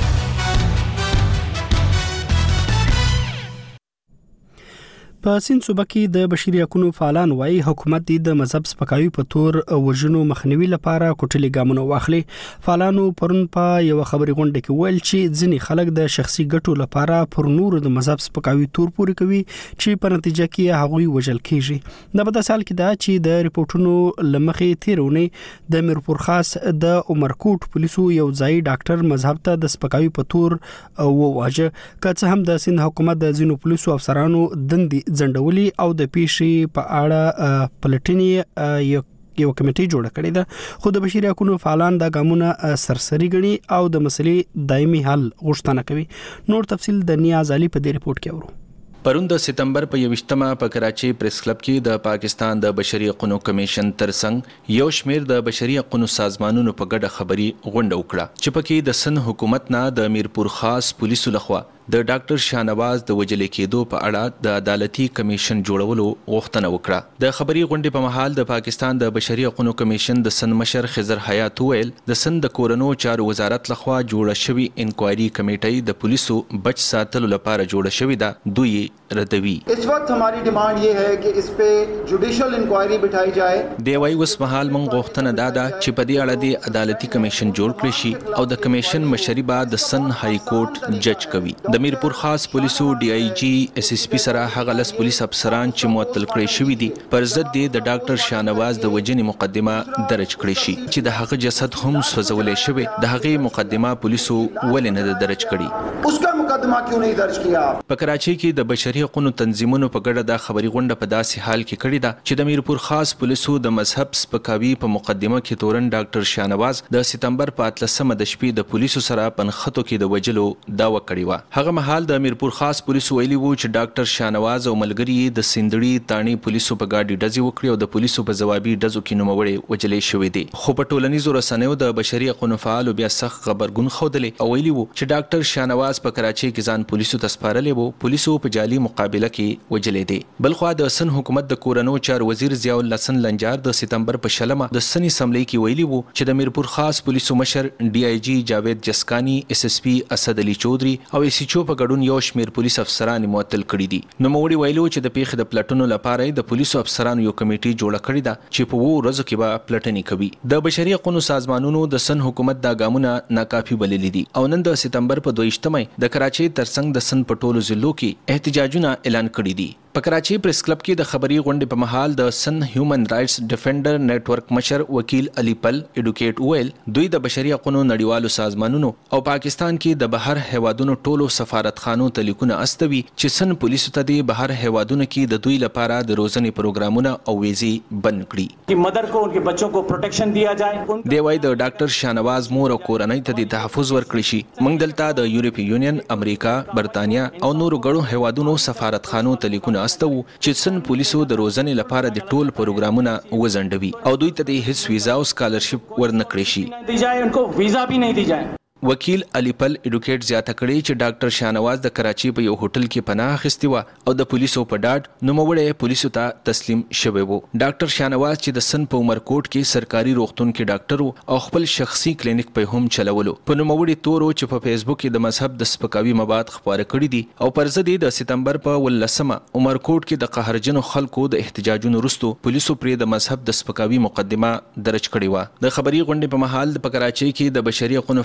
په سیند صوبه کې د بشري حقوقو فعالان وايي حکومت د مذهب سپکاوي په تور وژنو مخنیوي لپاره کوټلي ګامونه واخلي. فعالانو پرون په یو خبري غونډه کې ویل چې ځینې خلک د شخصي ګټو لپاره پر نور د مذهب سپکاوي تور پوري کوي چې په نتیجه کې هغوی وژل کیږي. د بده سال کې دا چې د ریپورتونو لمخې تیرونه د میرپور خاص د عمرکوټ پولیسو یو ځای ډاکټر مذهب ته د سپکاوي په تور وواجه. که هم د سیند حکومت د ځینو پولیسو افسرانو دندې ځندولي او د پیښې په اړه پلټنې یو کمیټه جوړه کړې ده، خو د بشري حقوقو فعالان د ګامونه سرسري غني او د مسلې دایمي حل غوښتنه کوي. نور تفصیل د نیاز علي په دې ریپورت کې اورو. پرون د سپتمبر په 21مه په کراچي پریس کلب کې د پاکستان د بشري حقوقو کمیشن ترڅنګ یو شمیر د بشري حقوقو سازمانونو په ګډه خبري غونډه وکړه چې پکې د سن حکومت نه د میرپور خاص پولیسو لخوا د ډاکټر شاهنواز د وجلې کېدو په اړه د عدالتي کمیشن جوړولو غوښتنه وکړه. د خبري غونډې په مهال د پاکستان د بشري حقوقو کمیشن د سن مشر خضر حیات ویل د سن د کورونو چارو وزارت لخوا جوړه شوی انکوایري کمیټه د پولیسو بچ ساتلو لپاره جوړه شوی ده، دوی ردوي. اس وخت हमारी डिमांड ये है कि इस पे जुडिशियल इंक्वायरी बिठाई जाए. دی وای اوس مهال مونږ غوښتنه ده چې په دې اړه د عدالتي کمیشن جوړ کړي شي او د کمیشن مشري بعد د سن های کورټ جج کوي. د میرپور خاص پولیسو ډي آی جی اس اس پی سره هغه لس پولیس افسران چې معطل کړي شوی دي پر ضد د ډاکټر شاهنواز د وجنې مقدمه درج کړي شي چې د هغه جسد هم سوځولې شوی. د هغه مقدمه پولیسو ولې نه درج کړي؟ उसका मुकदमा क्यों नहीं दर्ज किया? په کراچي کې د بشري حقوقو تنظیمونو په ګډه د خبري غونډه په داسې حال کې کړې ده چې د میرپور خاص پولیسو د مذهب سپکاوي په مقدمه کې تورن ډاکټر شاهنواز د سپتمبر په 13مه د شپې د پولیسو سره پنخته کې د وجلو داوا کړې و. هغه مهال د میرپور خاص پولیسو ویلي وو چې ډاکټر شاهنواز او ملګری د سندړي تانی پولیسو په ګاډي ډزې وکړې او د پولیسو په ځوابي ډزو کې نوموړي وجلې شوې دي. خو په ټولنیزو رسنیو د بشري حقوقو فعالو بیا سخت خبرګون خوده او ویلي وو چې ډاکټر شاهنواز په کراچي کې ځان پولیسو ته سپارلې وو، پولیسو په جعلي مقابله کې وجلې دي. بلخو د سن حکومت د کورونو چار وزیر ضیاء الله حسن لنجار د سپتمبر په 16مه د سن اسمبلی کې ویلي وو چې د میرپور خاص پولیسو مشر ډي آی جی جاوید جسکانی، اس اس پی اسد علي چودري او اس ایچ او په ګډون یو شمیر پولیس افسران معطل کړي دي. نو موري ویلو چې د پیښې د پلټنو لپاره د پولیسو افسرانو یو کمیټه جوړه کړې ده چې په وو ورځو کې به پلټنې کوي. د بشري حقوقو سازمانونو د سن حکومت د ګامونه ناکافي بللې دي او نن د سپتمبر په 22مه د کراچي ترڅنګ د سن پټولو ضلعو کې احتجاجونه اعلان کړي دي. په کراچي پریس کلب کې د خبري غونډې په مهال د سن هیومن رائټس ډیفندر نتورک مشر وکیل علي پل اډوکیټ ویل دوی د بشري حقوقو نړیوالو سازمانونو او پاکستان کې د بهر هیوادونو ټولو سفارتخانو ته لیکونه استوي چې سن پولیسو ته د بهر هیوادونو کې د دوی لپاره د روزنې پروګرامونه او ویزې بند کړي چې مدر کو انکه بچوں کو پروټیکشن دیا جائے. دی وای د ډاکټر شاهنواز مور او کورنۍ ته د تحفظ ورکړي شي. موږ دلته د یورپی یونین، امریکا، برتانیا او نورو ګڼو هیوادونو سفارتخانو ته لیکونه استو چې سن پولیسو د روزنې لپاره د ټول پروګرامونه وزندوي او دوی ته هیڅ ویزا او سکالرشپ ورنکړي شي. دی جائے ان کو ویزا بھی نہیں دی جائے. وکیل علي پل اډوکیټ زیاته کړي چې ډاکټر شاهنواز د کراچي په یو هوټل کې پناه اخیستې و او د پولیسو په ډاډ نوموړی پولیسو ته تسلیم شوی و. ډاکټر شاهنواز چې د سن په عمرکوټ کې سرکاري روغتون کې ډاکټر او خپل شخصي کلینیک په هم چلولو په نوموړي تورو چې په فیسبوک کې د مذهب د سپکاوي مواد خپاره کړي دي او پر ضد د سپتمبر په 18مه عمرکوټ کې د قهرجنو خلکو د احتجاجونو وروسته پولیسو پرې د مذهب د سپکاوي مقدمه درج کړې و. د خبري غونډې په مهال په کراچي کې د بشري حقوقو فعال او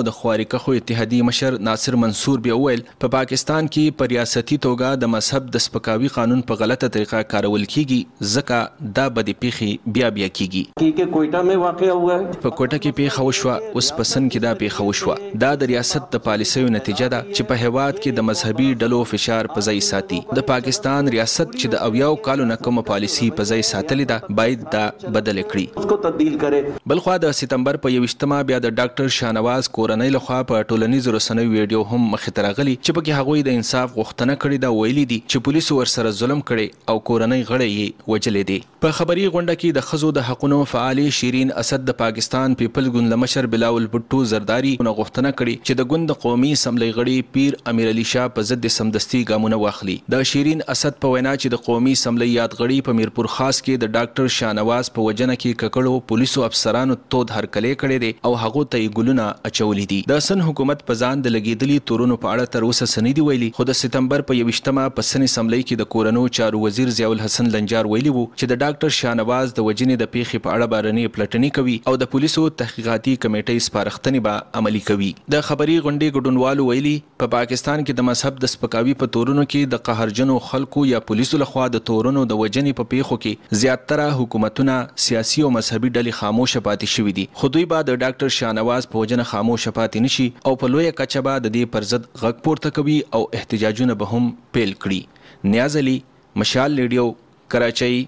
د خوارقه اتحادیه مشر ناصر منصور بیا ویل په پاکستان کې په ریاستي توګه د مذهب د سپکاوي قانون په غلطه طریقه کارول کیږي ځکه دا بدې پیښې بیا کیږي کې کوئټه میں واقع ہوا ہے په کوټه کې پیښه وشوه اوس پسند کې دا پیښه وشوه دا د ریاست د پالیسیو نتیجه ده چې په هیواد کې د مذهبي ډلو فشار په ځای ساتي د پاکستان ریاست چې د اویاو کالو نه کومه پالیسی په ځای ساتلې ده باید دا بدل کړي اس کو تبدیل کرے بلخوا د سپتمبر په 21مه بیا د ډاکټر شاهنواز کورنۍ لخوا په ټولنیزو رسنیو ویډیو هم مخې ته راغلی چې پکې هغوی د انصاف غوښتنه کړې ده ویلي دي چې پولیسو ورسره ظلم کړي او کورنۍ غړي یې وجلې دي په خبري غونډه کې د خزو د حقوقو فعالي شیرین اسد د پاکستان پیپل ګوند لمشر بلاول بټو زرداری غوښتنه کړي چې د ګوند قومي اسمبلی غړي پیر امیر علي شاه په ضد سمدستي ګامونه واخلي د شیرین اسد په وینا چې د قومي اسمبلی یاد غړي په میرپور خاص کې د ډاکټر شاهنواز په وجنه کې ککړو پولیسو افسرانو تود هرکلې کړي دي او هغه ته ګلونه اچولې دي د سن حکومت په ځان د لګیدلي تورونو په اړه تر اوسه سندې ویلي خو د سپتمبر په 21مه په سن اسمبلی کې د کورونو چارو وزیر ضیاء الحسن لنجار ویلي وو چې د ډاکټر شاهنواز د وجنې د پیښې په اړه بارني پلټنی کوي او د پولیسو تحقیقاتي کمیټې سپارښتنې به عملي کوي د خبري غونډې ګډونوالو ویلي په پاکستان کې د مذهب د سپکاوي په تورونو کې د قهرجنو خلکو یا پولیسو لخوا د تورونو د وجنې په پیښو کې زیاتره حکومتونه سیاسي او مذهبي ډلې خاموشه پاتې شوي دي خو دوی به د ډاکټر شاهنواز په وجنه خاموشه پاتې نشي او په لویه کچه به د دې پر ضد غږ پورته کوي او احتجاجونه به هم پیل کړي نیاز علي مشال ریډیو کراچۍ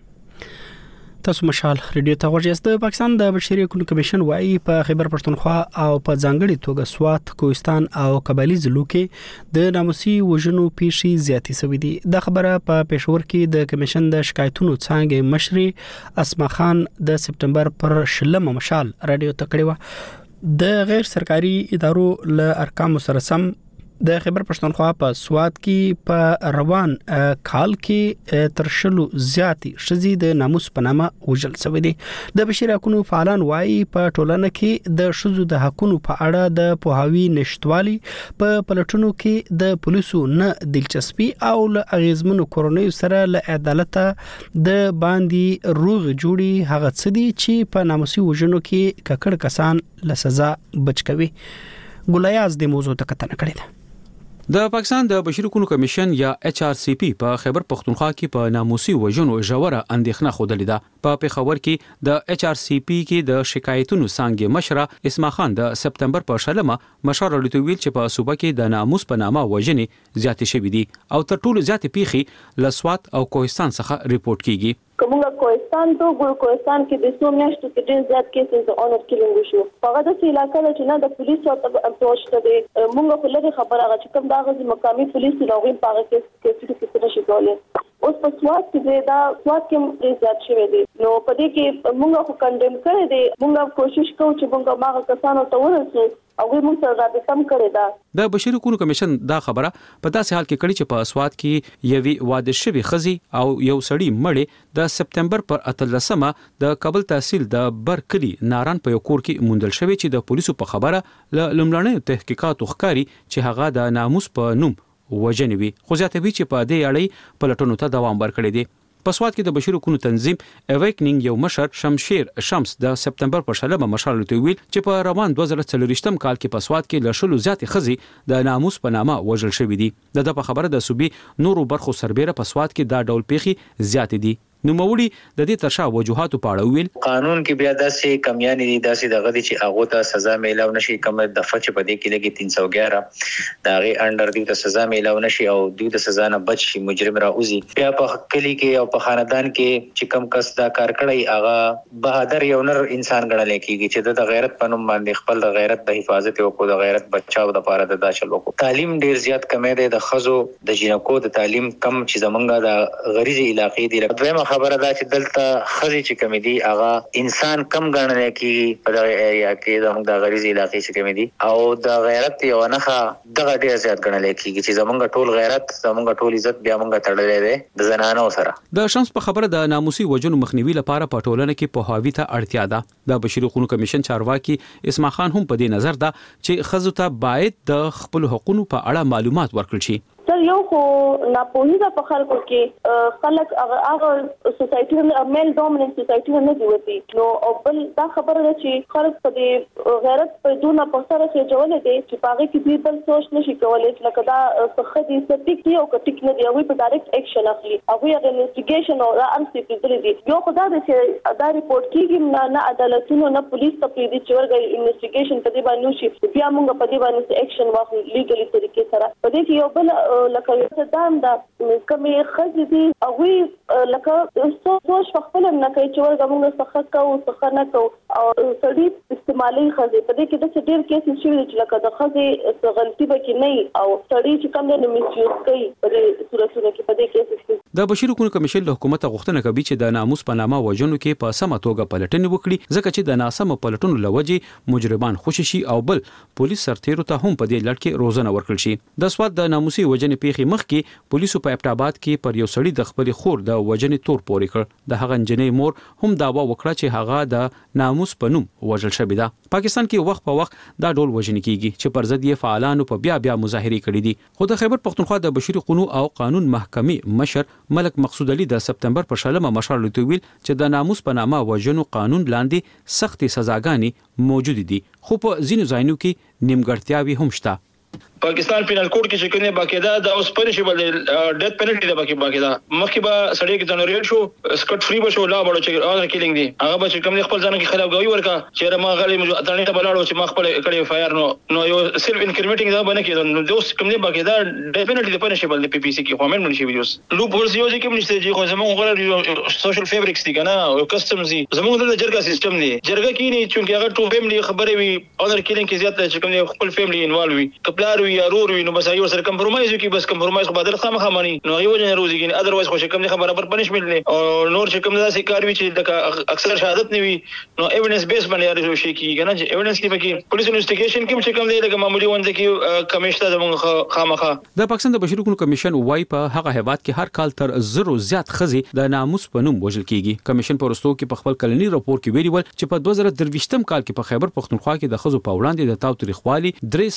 تاسو مشال ریډیو ته ورجاست د پاکستان د بشري حقوقو کمیشن وايي په خیبر پښتونخوا او په ځانګړي توګه سوات کوهستان او قبایلی ضلعو کې د ناموسي وژنو پیښې زیاتې شوې دي د خبره په پېښور کې د کمیشن د شکایتونو څنګه مشر اسما خان د سپتمبر پر 16 مشال رادیو ته کړی و د غیر سرکاري ادارو له ارقام سره سم د خیبر پښتونخوا په سوات کې په روان کال کې ترشلو زیاتی شزي د ناموس په نامه وژل شوی دي د بشري حقوقو فعالان وايي په ټولنه کې د شذو د حقوقو په اړه د پوهاوی نشټوالي په پلټونو کې د پولیسو نه دلچسپي او له اغیزمنو کورونیو سره له عدالت د باندې روغ جوړي هغه څه دي چې په ناموسي وژنو کې ککړ کسان له سزا بچ کوي ګولیاز د موضوع ته کتنه کړې ده د پاکستان د بشري حقوقو کمیشن یا ایچ آر سی پی په خیبر پښتونخوا کې په ناموسي وژنو ژوره اندېښنه خوده ده په پېښور کې د ایچ آر سی پی کې د شکایتونو څنګه مشره اسما خان د سپتمبر په 16مه مشر ورته ویل چې په صوبه کې د ناموس په نامه وژنې زیاتې شوې دي او تر ټولو زیاتې پیښې لسوات او کوهستان څخه ریپورت کیږي کومه کوهستان ته ګل کوهستان کې د څو میاشتو کې ډېر زیات کیسز د اونر کیلینګ شو هغه د علاقې له چې نه د پولیسو ته اپروچ ته دي موږ په لږه خبره هغه چې کوم دا غوږی مقامي پولیس لوغي په هغه کې څه نشي کولای اوس په سوات کې دا سوات کې ډېر زیات شوی دي نو په دې کې موږ خو کندم کړی دي موږ کوشش کوو چې موږ ماغه کسانو ته ورسو او موږ سره رابطه کم کړی دا د بشري حقوقو کمیشن دا خبره په داسې حال کې کړي چې په سوات کې یوي واده شوی خزي او یو سړی مړی د سپتمبر پر 13مه د کابل تحصیل د برکلی ناران په یو کور کې موندل شوی چې د پولیسو په خبره لومړنۍ تحقیقات وکړي چې هغه د ناموس په نوم وژنې وي خو زیاتوي چې په دې اړه پلټونو ته دوام ورکړي دي په سوات کې د بشري حقوقو تنظیم اویکنینګ یو مشر شمشیر شمس د سپتمبر پر 16مه مشال ته ویل چې په روان 2024م کال کې په سوات کې لشلو زیاتې خزي د ناموس په نامه وژل شوې دي د په خبره د صوبې نورو برخو سربېره په سوات کې دا ډول پیښې زیاتې دي نو موري د دې ترشا وجوهات په اړه ویل قانون کې بیا داسې کمیانې دي داسې دغه دي چې هغه ته سزا میلاو نشي کوم د فچ په دې کې لګي 311 دا غي انډر دی ته سزا میلاو نشي او دوی د سزا نه بچ شي مجرم راوځي بیا په کلی کې او په خاندان کې چې کم کس دا کار کړی هغه بهادر یو نر انسان ګڼل کېږي چې د غیرت په نوم باندې خپل د غیرت د حفاظت او د غیرت بچاو د لپاره د داخل وکړو تعلیم ډیر زیات کمې ده د خزو د جنکو د تعلیم کم چې زمونږه د غریزي علاقې دی دویمه خبره ده چې دلته خزي چې کمی دي هغه انسان کم ګڼل کېږي په دغه ایریا کې زموږ د غریزي علاقې چې کمی دي او د غیرت یو نخا دغه ډیر زیات ګڼل کېږي چې زموږ ټول غیرت زموږ ټول عزت بیا موږ تړلې ده د زنانو سره د شمس په خبره د ناموسي وجنو مخنیوي لپاره په ټولنه کې پوهاوی ته اړتیا ده د بشري حقوقو کمیشن چارواکي اسما خان هم په دې نظر ده چې خزو ته باید د خپل حقوقو په اړه معلومات ورکړي شي سر یو خو ناپوهي په خلکو کې خلک هغه سوسایټي میل ډومیننت سوسایټي نه دی وتی نو او بل دا خبره ده چې خلک په دې غیرت په دونه په سره کې جوړل دي چې پاګه کې بل سوچ نشي کولای لکه دا څه دي ستیک دی او کټیک نه دی او په ډایرکټ اکشن اخلي او هغه انویسټیګیشن او ارسي پیډل دي یو خدای دې دا ریپورت کیږي نه عدالتونو نه پولیس ته پیډي چې ورګي انویسټیګیشن کدي باندې شي بیا موږ په دې باندې اکشن واخلو لیګلی طریقې سره په دې کې یو بل لکه دام دا کومې خځې دي او لکه سوچ خپل نه کوي چې ورګه موږ څه کوو نه کوو او سړي استعمالي خځې په دې کې د ډېر کیسز شوي چې لکه د خځې غلطي به کې نه او سړي چې کوم د میسیوز کوي په دې صورتونو کې په دې کیسز د بشري حقوقو کمیشن له حکومت غوښتنه کوي چې د ناموس په نامه وژنو کې په سمه توګه پلټنې وکړي ځکه چې د ناسمو پلټنو لوجې مجرمان خوشي شي او بل پولیس سرتیرو ته هم په دې لړ کې روزنه ورکړل شي د سواد د ناموسي وژنې پیښې مخ کې پولیسو په ابټاباد کې پر یو سړي د خپل خور د وژنې تور پورې کړ د هغه انجنې مور هم داوا وکړه چې هغه د ناموس په نوم وژل شوی ده پاکستان کې وخت په وخت دا ډول وژنې کیږي چې پر ضد یې فعالانو په بیا مظاهرې کړې دي خو د خیبر پختونخوا د بشري حقوقو او قانون محکمې مشر ملک مقصود علي د سپتمبر پر 16 مشر لته ویل چې د ناموس په نامه وژنو قانون لاندې سختې سزاګانې موجود دي خو په ځینو ځایونو کې نیمګړتیاوي هم شته پاکستان پینل کوډ کې چې کنه باقاعده د اوس پنیشبل ډیث پینلټی د باقاعده مخکې به سړی کې جنریټ شو سکټ فری بشو لا بڑو چې اگر کیلینګ دي هغه به چې کوم خپل ځان کې خراب غوي ورکا چې ما غلي اترنی ته بلاړو چې ما خپل کړي فایر نو یو سیلف انکریمیټینګ دا باندې کې نو دوس کوم دي باقاعده ډیث پینلټی د پنیشبل د پی پی سی کې کومن منشي ویډیوز لوپ هولز یو چې کوم نشته چې خو زموږ غره سوشل فیبریکس دي کنه او کسټمز دي زموږ د جرګه سیستم دی جرګه کې نه چې هغه ټو فیملی خبرې وي اگر کیلینګ کې زیات چې کوم خپل فیملی انوالو وي کپلار وي یا رور وي نو یو سره کمپرمایز کی بس کمپرمایز خو بدل خامخا مانی نو یو جن روزي کې اذروایز خو کوم نه برابر پنیشمنت نه او نور چې کوم داسې کار وی چې د اکثر شهادت نه وي نو ایویډنس بیس باندې لري شي کی کنه چې ایویډنس کې پکې پولیس انویسټیګیشن کې چې کوم دی لکه معمولی ونده کې کمیشن د خامخا د پاکستان د بشري حقوقو کمیشن وای په هغه هیواد کې هر کال تر 0 زیات خزي د ناموس په نوم وژل کیږي کمیشن پرستو کې په خپل کلنی راپور کې ویلي ول چې په 2023م کال کې په خیبر پختونخوا کې د خزو په وړاندې د تاوتریخوالي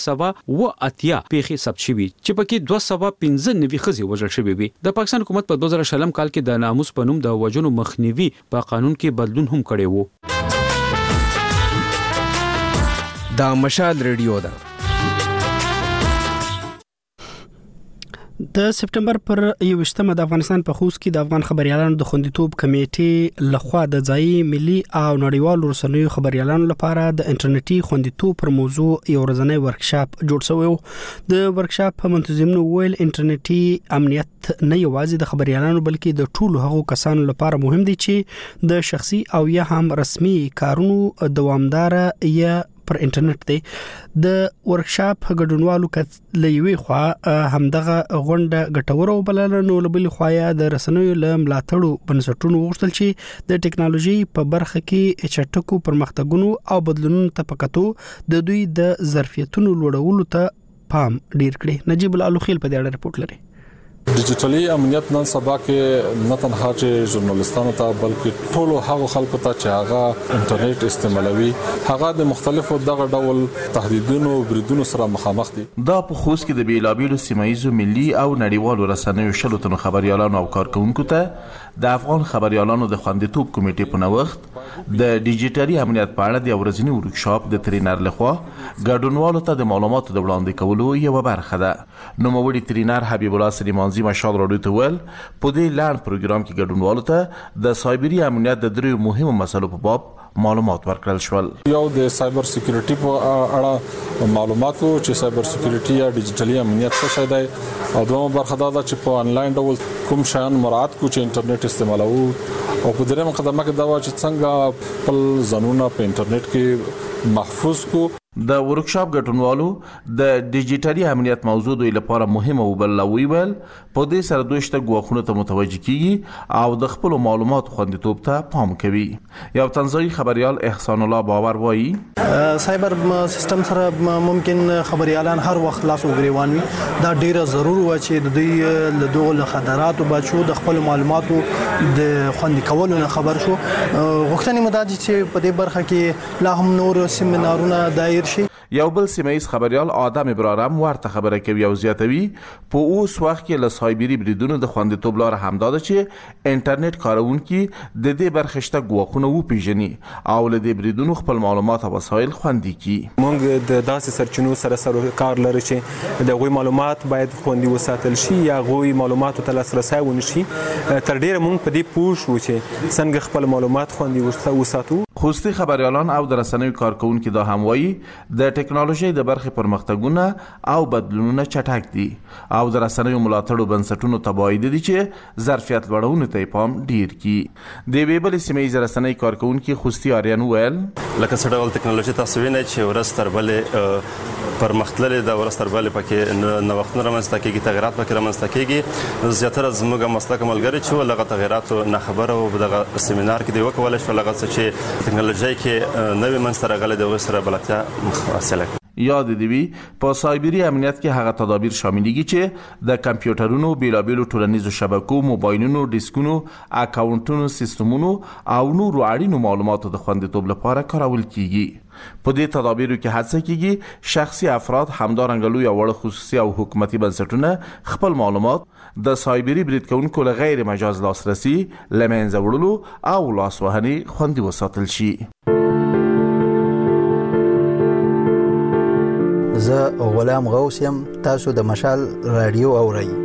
380 پیښې ثبت شوي چې پکې 215 خزي وژل شوی وي د پاکستان حکومت په 2020 کال کې د ناموس په نوم د وژنو مخنیوي په قانون کې بدلون هم کړی وو دا مشال ریډیو ده د سپټمبر پر 21مه د افغانستان په خوست کې د افغان خبريالانو د خوندیتوب کمیټې لخوا د ځایي ملي او نړیوالو رسنیو خبريالانو لپاره د انټرنیټي خوندیتوب پر موضوع یو ورځنی ورکشاپ جوړ شوی و د ورکشاپ په منتظمینو ویل انټرنیټي امنیت نه یوازې د خبريالانو بلکې د ټولو هغو کسانو لپاره مهم دي چې د شخصي او یا هم رسمي کارونو دوامدار یا پر انټرنیټ دی د ورکشاپ ګډونوالو کله خو همدغه غونډه ګټوره وبلل نو لبل خوایا د رسنیو له ملاتړو بنسټونو وغوښتل چې د ټکنالوژي په برخه کې چټکو پرمختګونو او بدلونونو ته پکاتو د دوی د ظرفیتونو لوړولو ته پام ډیر کړي نجیب الالوخیل په دې اړه رپورت لري ډیجیټلی امنیت نن سبا کې نه تنها چې ژورنالیستانو ته بلکې ټولو هغو خلکو ته چې هغه انټرنیټ استعمالوي هغه د مختلفو دغه ډول تهدیدونو او بریدونو سره مخامخ دي دا په خوست کې د بیلابیلو سیمایي ملي او نړیوالو رسنیو شلو تنو خبريالانو او کارکونکو ته د افغان خبريالانو د خوندیتوب کمیټې په نوښت د ډیجیټلي امنیت په اړه د ورځنی ورکشاپ د ترینر لخوا ګډونوالو ته د معلوماتو د وړاندې کولو یو برخه ده نو موړي ترینر حبیب الله سلیمانزی مشال راډیو ته ول په دې لاند پروګرام کې ګډونوالو ته د سایبری امنیت د درې مهمو مسلو په باب معلومات ورکړل شول یو د سایبر سکیورټي په اړه معلوماتو چې سایبر سکیورټي یا ډیجیټلي امنیت څه شی دی او دومره برخه دا چې په انلاین ډول کوم شان مراعات کو چې انټرنیټ استعمالو او په درېمه قدمه کې دا چې څنګه خپل ځانونه په انټرنیټ کې محفوظ کو د ورکشاپ ګټونوالو د ډیجیټلي امنیت موضوع دوی لپاره مهمه وبلوي ول په دې سره دوی شته غوښنه ته متوجه کیږي او د خپل معلوماتو خوندیتوب ته پام کوي یو تنظیمي خبريال احسان الله باور وایي سایبر سیستم سره ممکن خبريالان هر وخت لاس وګریوان وي دا ډیره ضرور و چې د دوی له دوه خطراتو بچو د خپل معلوماتو د خوندي کولو نه خبر شو غوښتنې مدد چې په دې برخه کې لا هم نور سیمینارونه دایر شي یو بل سیمایي خبريال آدم ابراهیم ورته خبره کوي او زیاتوي په اوس وخت کې له سایبری بریدونو د خوندیتوب لار همداده چې انټرنیټ کارونکي د دې برخشته ګواښونه وپیژني او له دې بریدونو خپل معلومات او وسایل خوندي کړي. موږ د داسې سرچینو سره کار لرو چې د غوي معلومات باید خوندي وساتل شي یا غوي معلوماتو ته لاسرسي ونشي. تر ډیره موږ په دې پوه شو چې څنګه خپل معلومات خوندي وساتو. خوستي خبريالان او د رسنیو کارکونکو دا هم وایي د ټکنالوژي د برخې پرمختګونه او بدلونونه چټک دي او د رسنیو ملاتړو بنسټونو تبعید دي چې ظرفیت لوړونه ته پام ډیر کی. د ویبل سیمې رسنۍ کارکونکو خوستي اریان ویل لکه څه ډول ټکنالوژي تاسو وینئ چې ورستر بلې پرمختللې د ورستر بلې پکې نوښتونه رامنځته کیږي، تغیرات پکې رامنځته کیږي. زیاتره زموږ مسلک ملګری چې لغه تغیراتو نه خبره او دغه سیمینار کې دی وکول شو لغه چې ټکنالوژي کې نوې منځته راغلي د وسره بلاتیا حاصله. یاد دی وی په سایبری امنیت کې هغه تدابیر شاملېږي چې د کمپیوټرونو بیلابیلو ټولنیزو شبکو، موبایلونو، ډیسکونو، اکاونټونو، سیستمونو او نورو اړینو معلوماتو د خوندیتوب لپاره کارول کیږي. په دې تدابیرو کې هڅه کیږي شخصي افراد همدارنګه لوی او خصوصي او حکومتي بنسټونه خپل معلومات د سایبری برید کوونکو له غیر مجاز لاسرسي، لمنځه وړلو او لاسوهنې خوندي وساتل شي. زه غلام غوث یم، تاسو د مشال رادیو اورئ.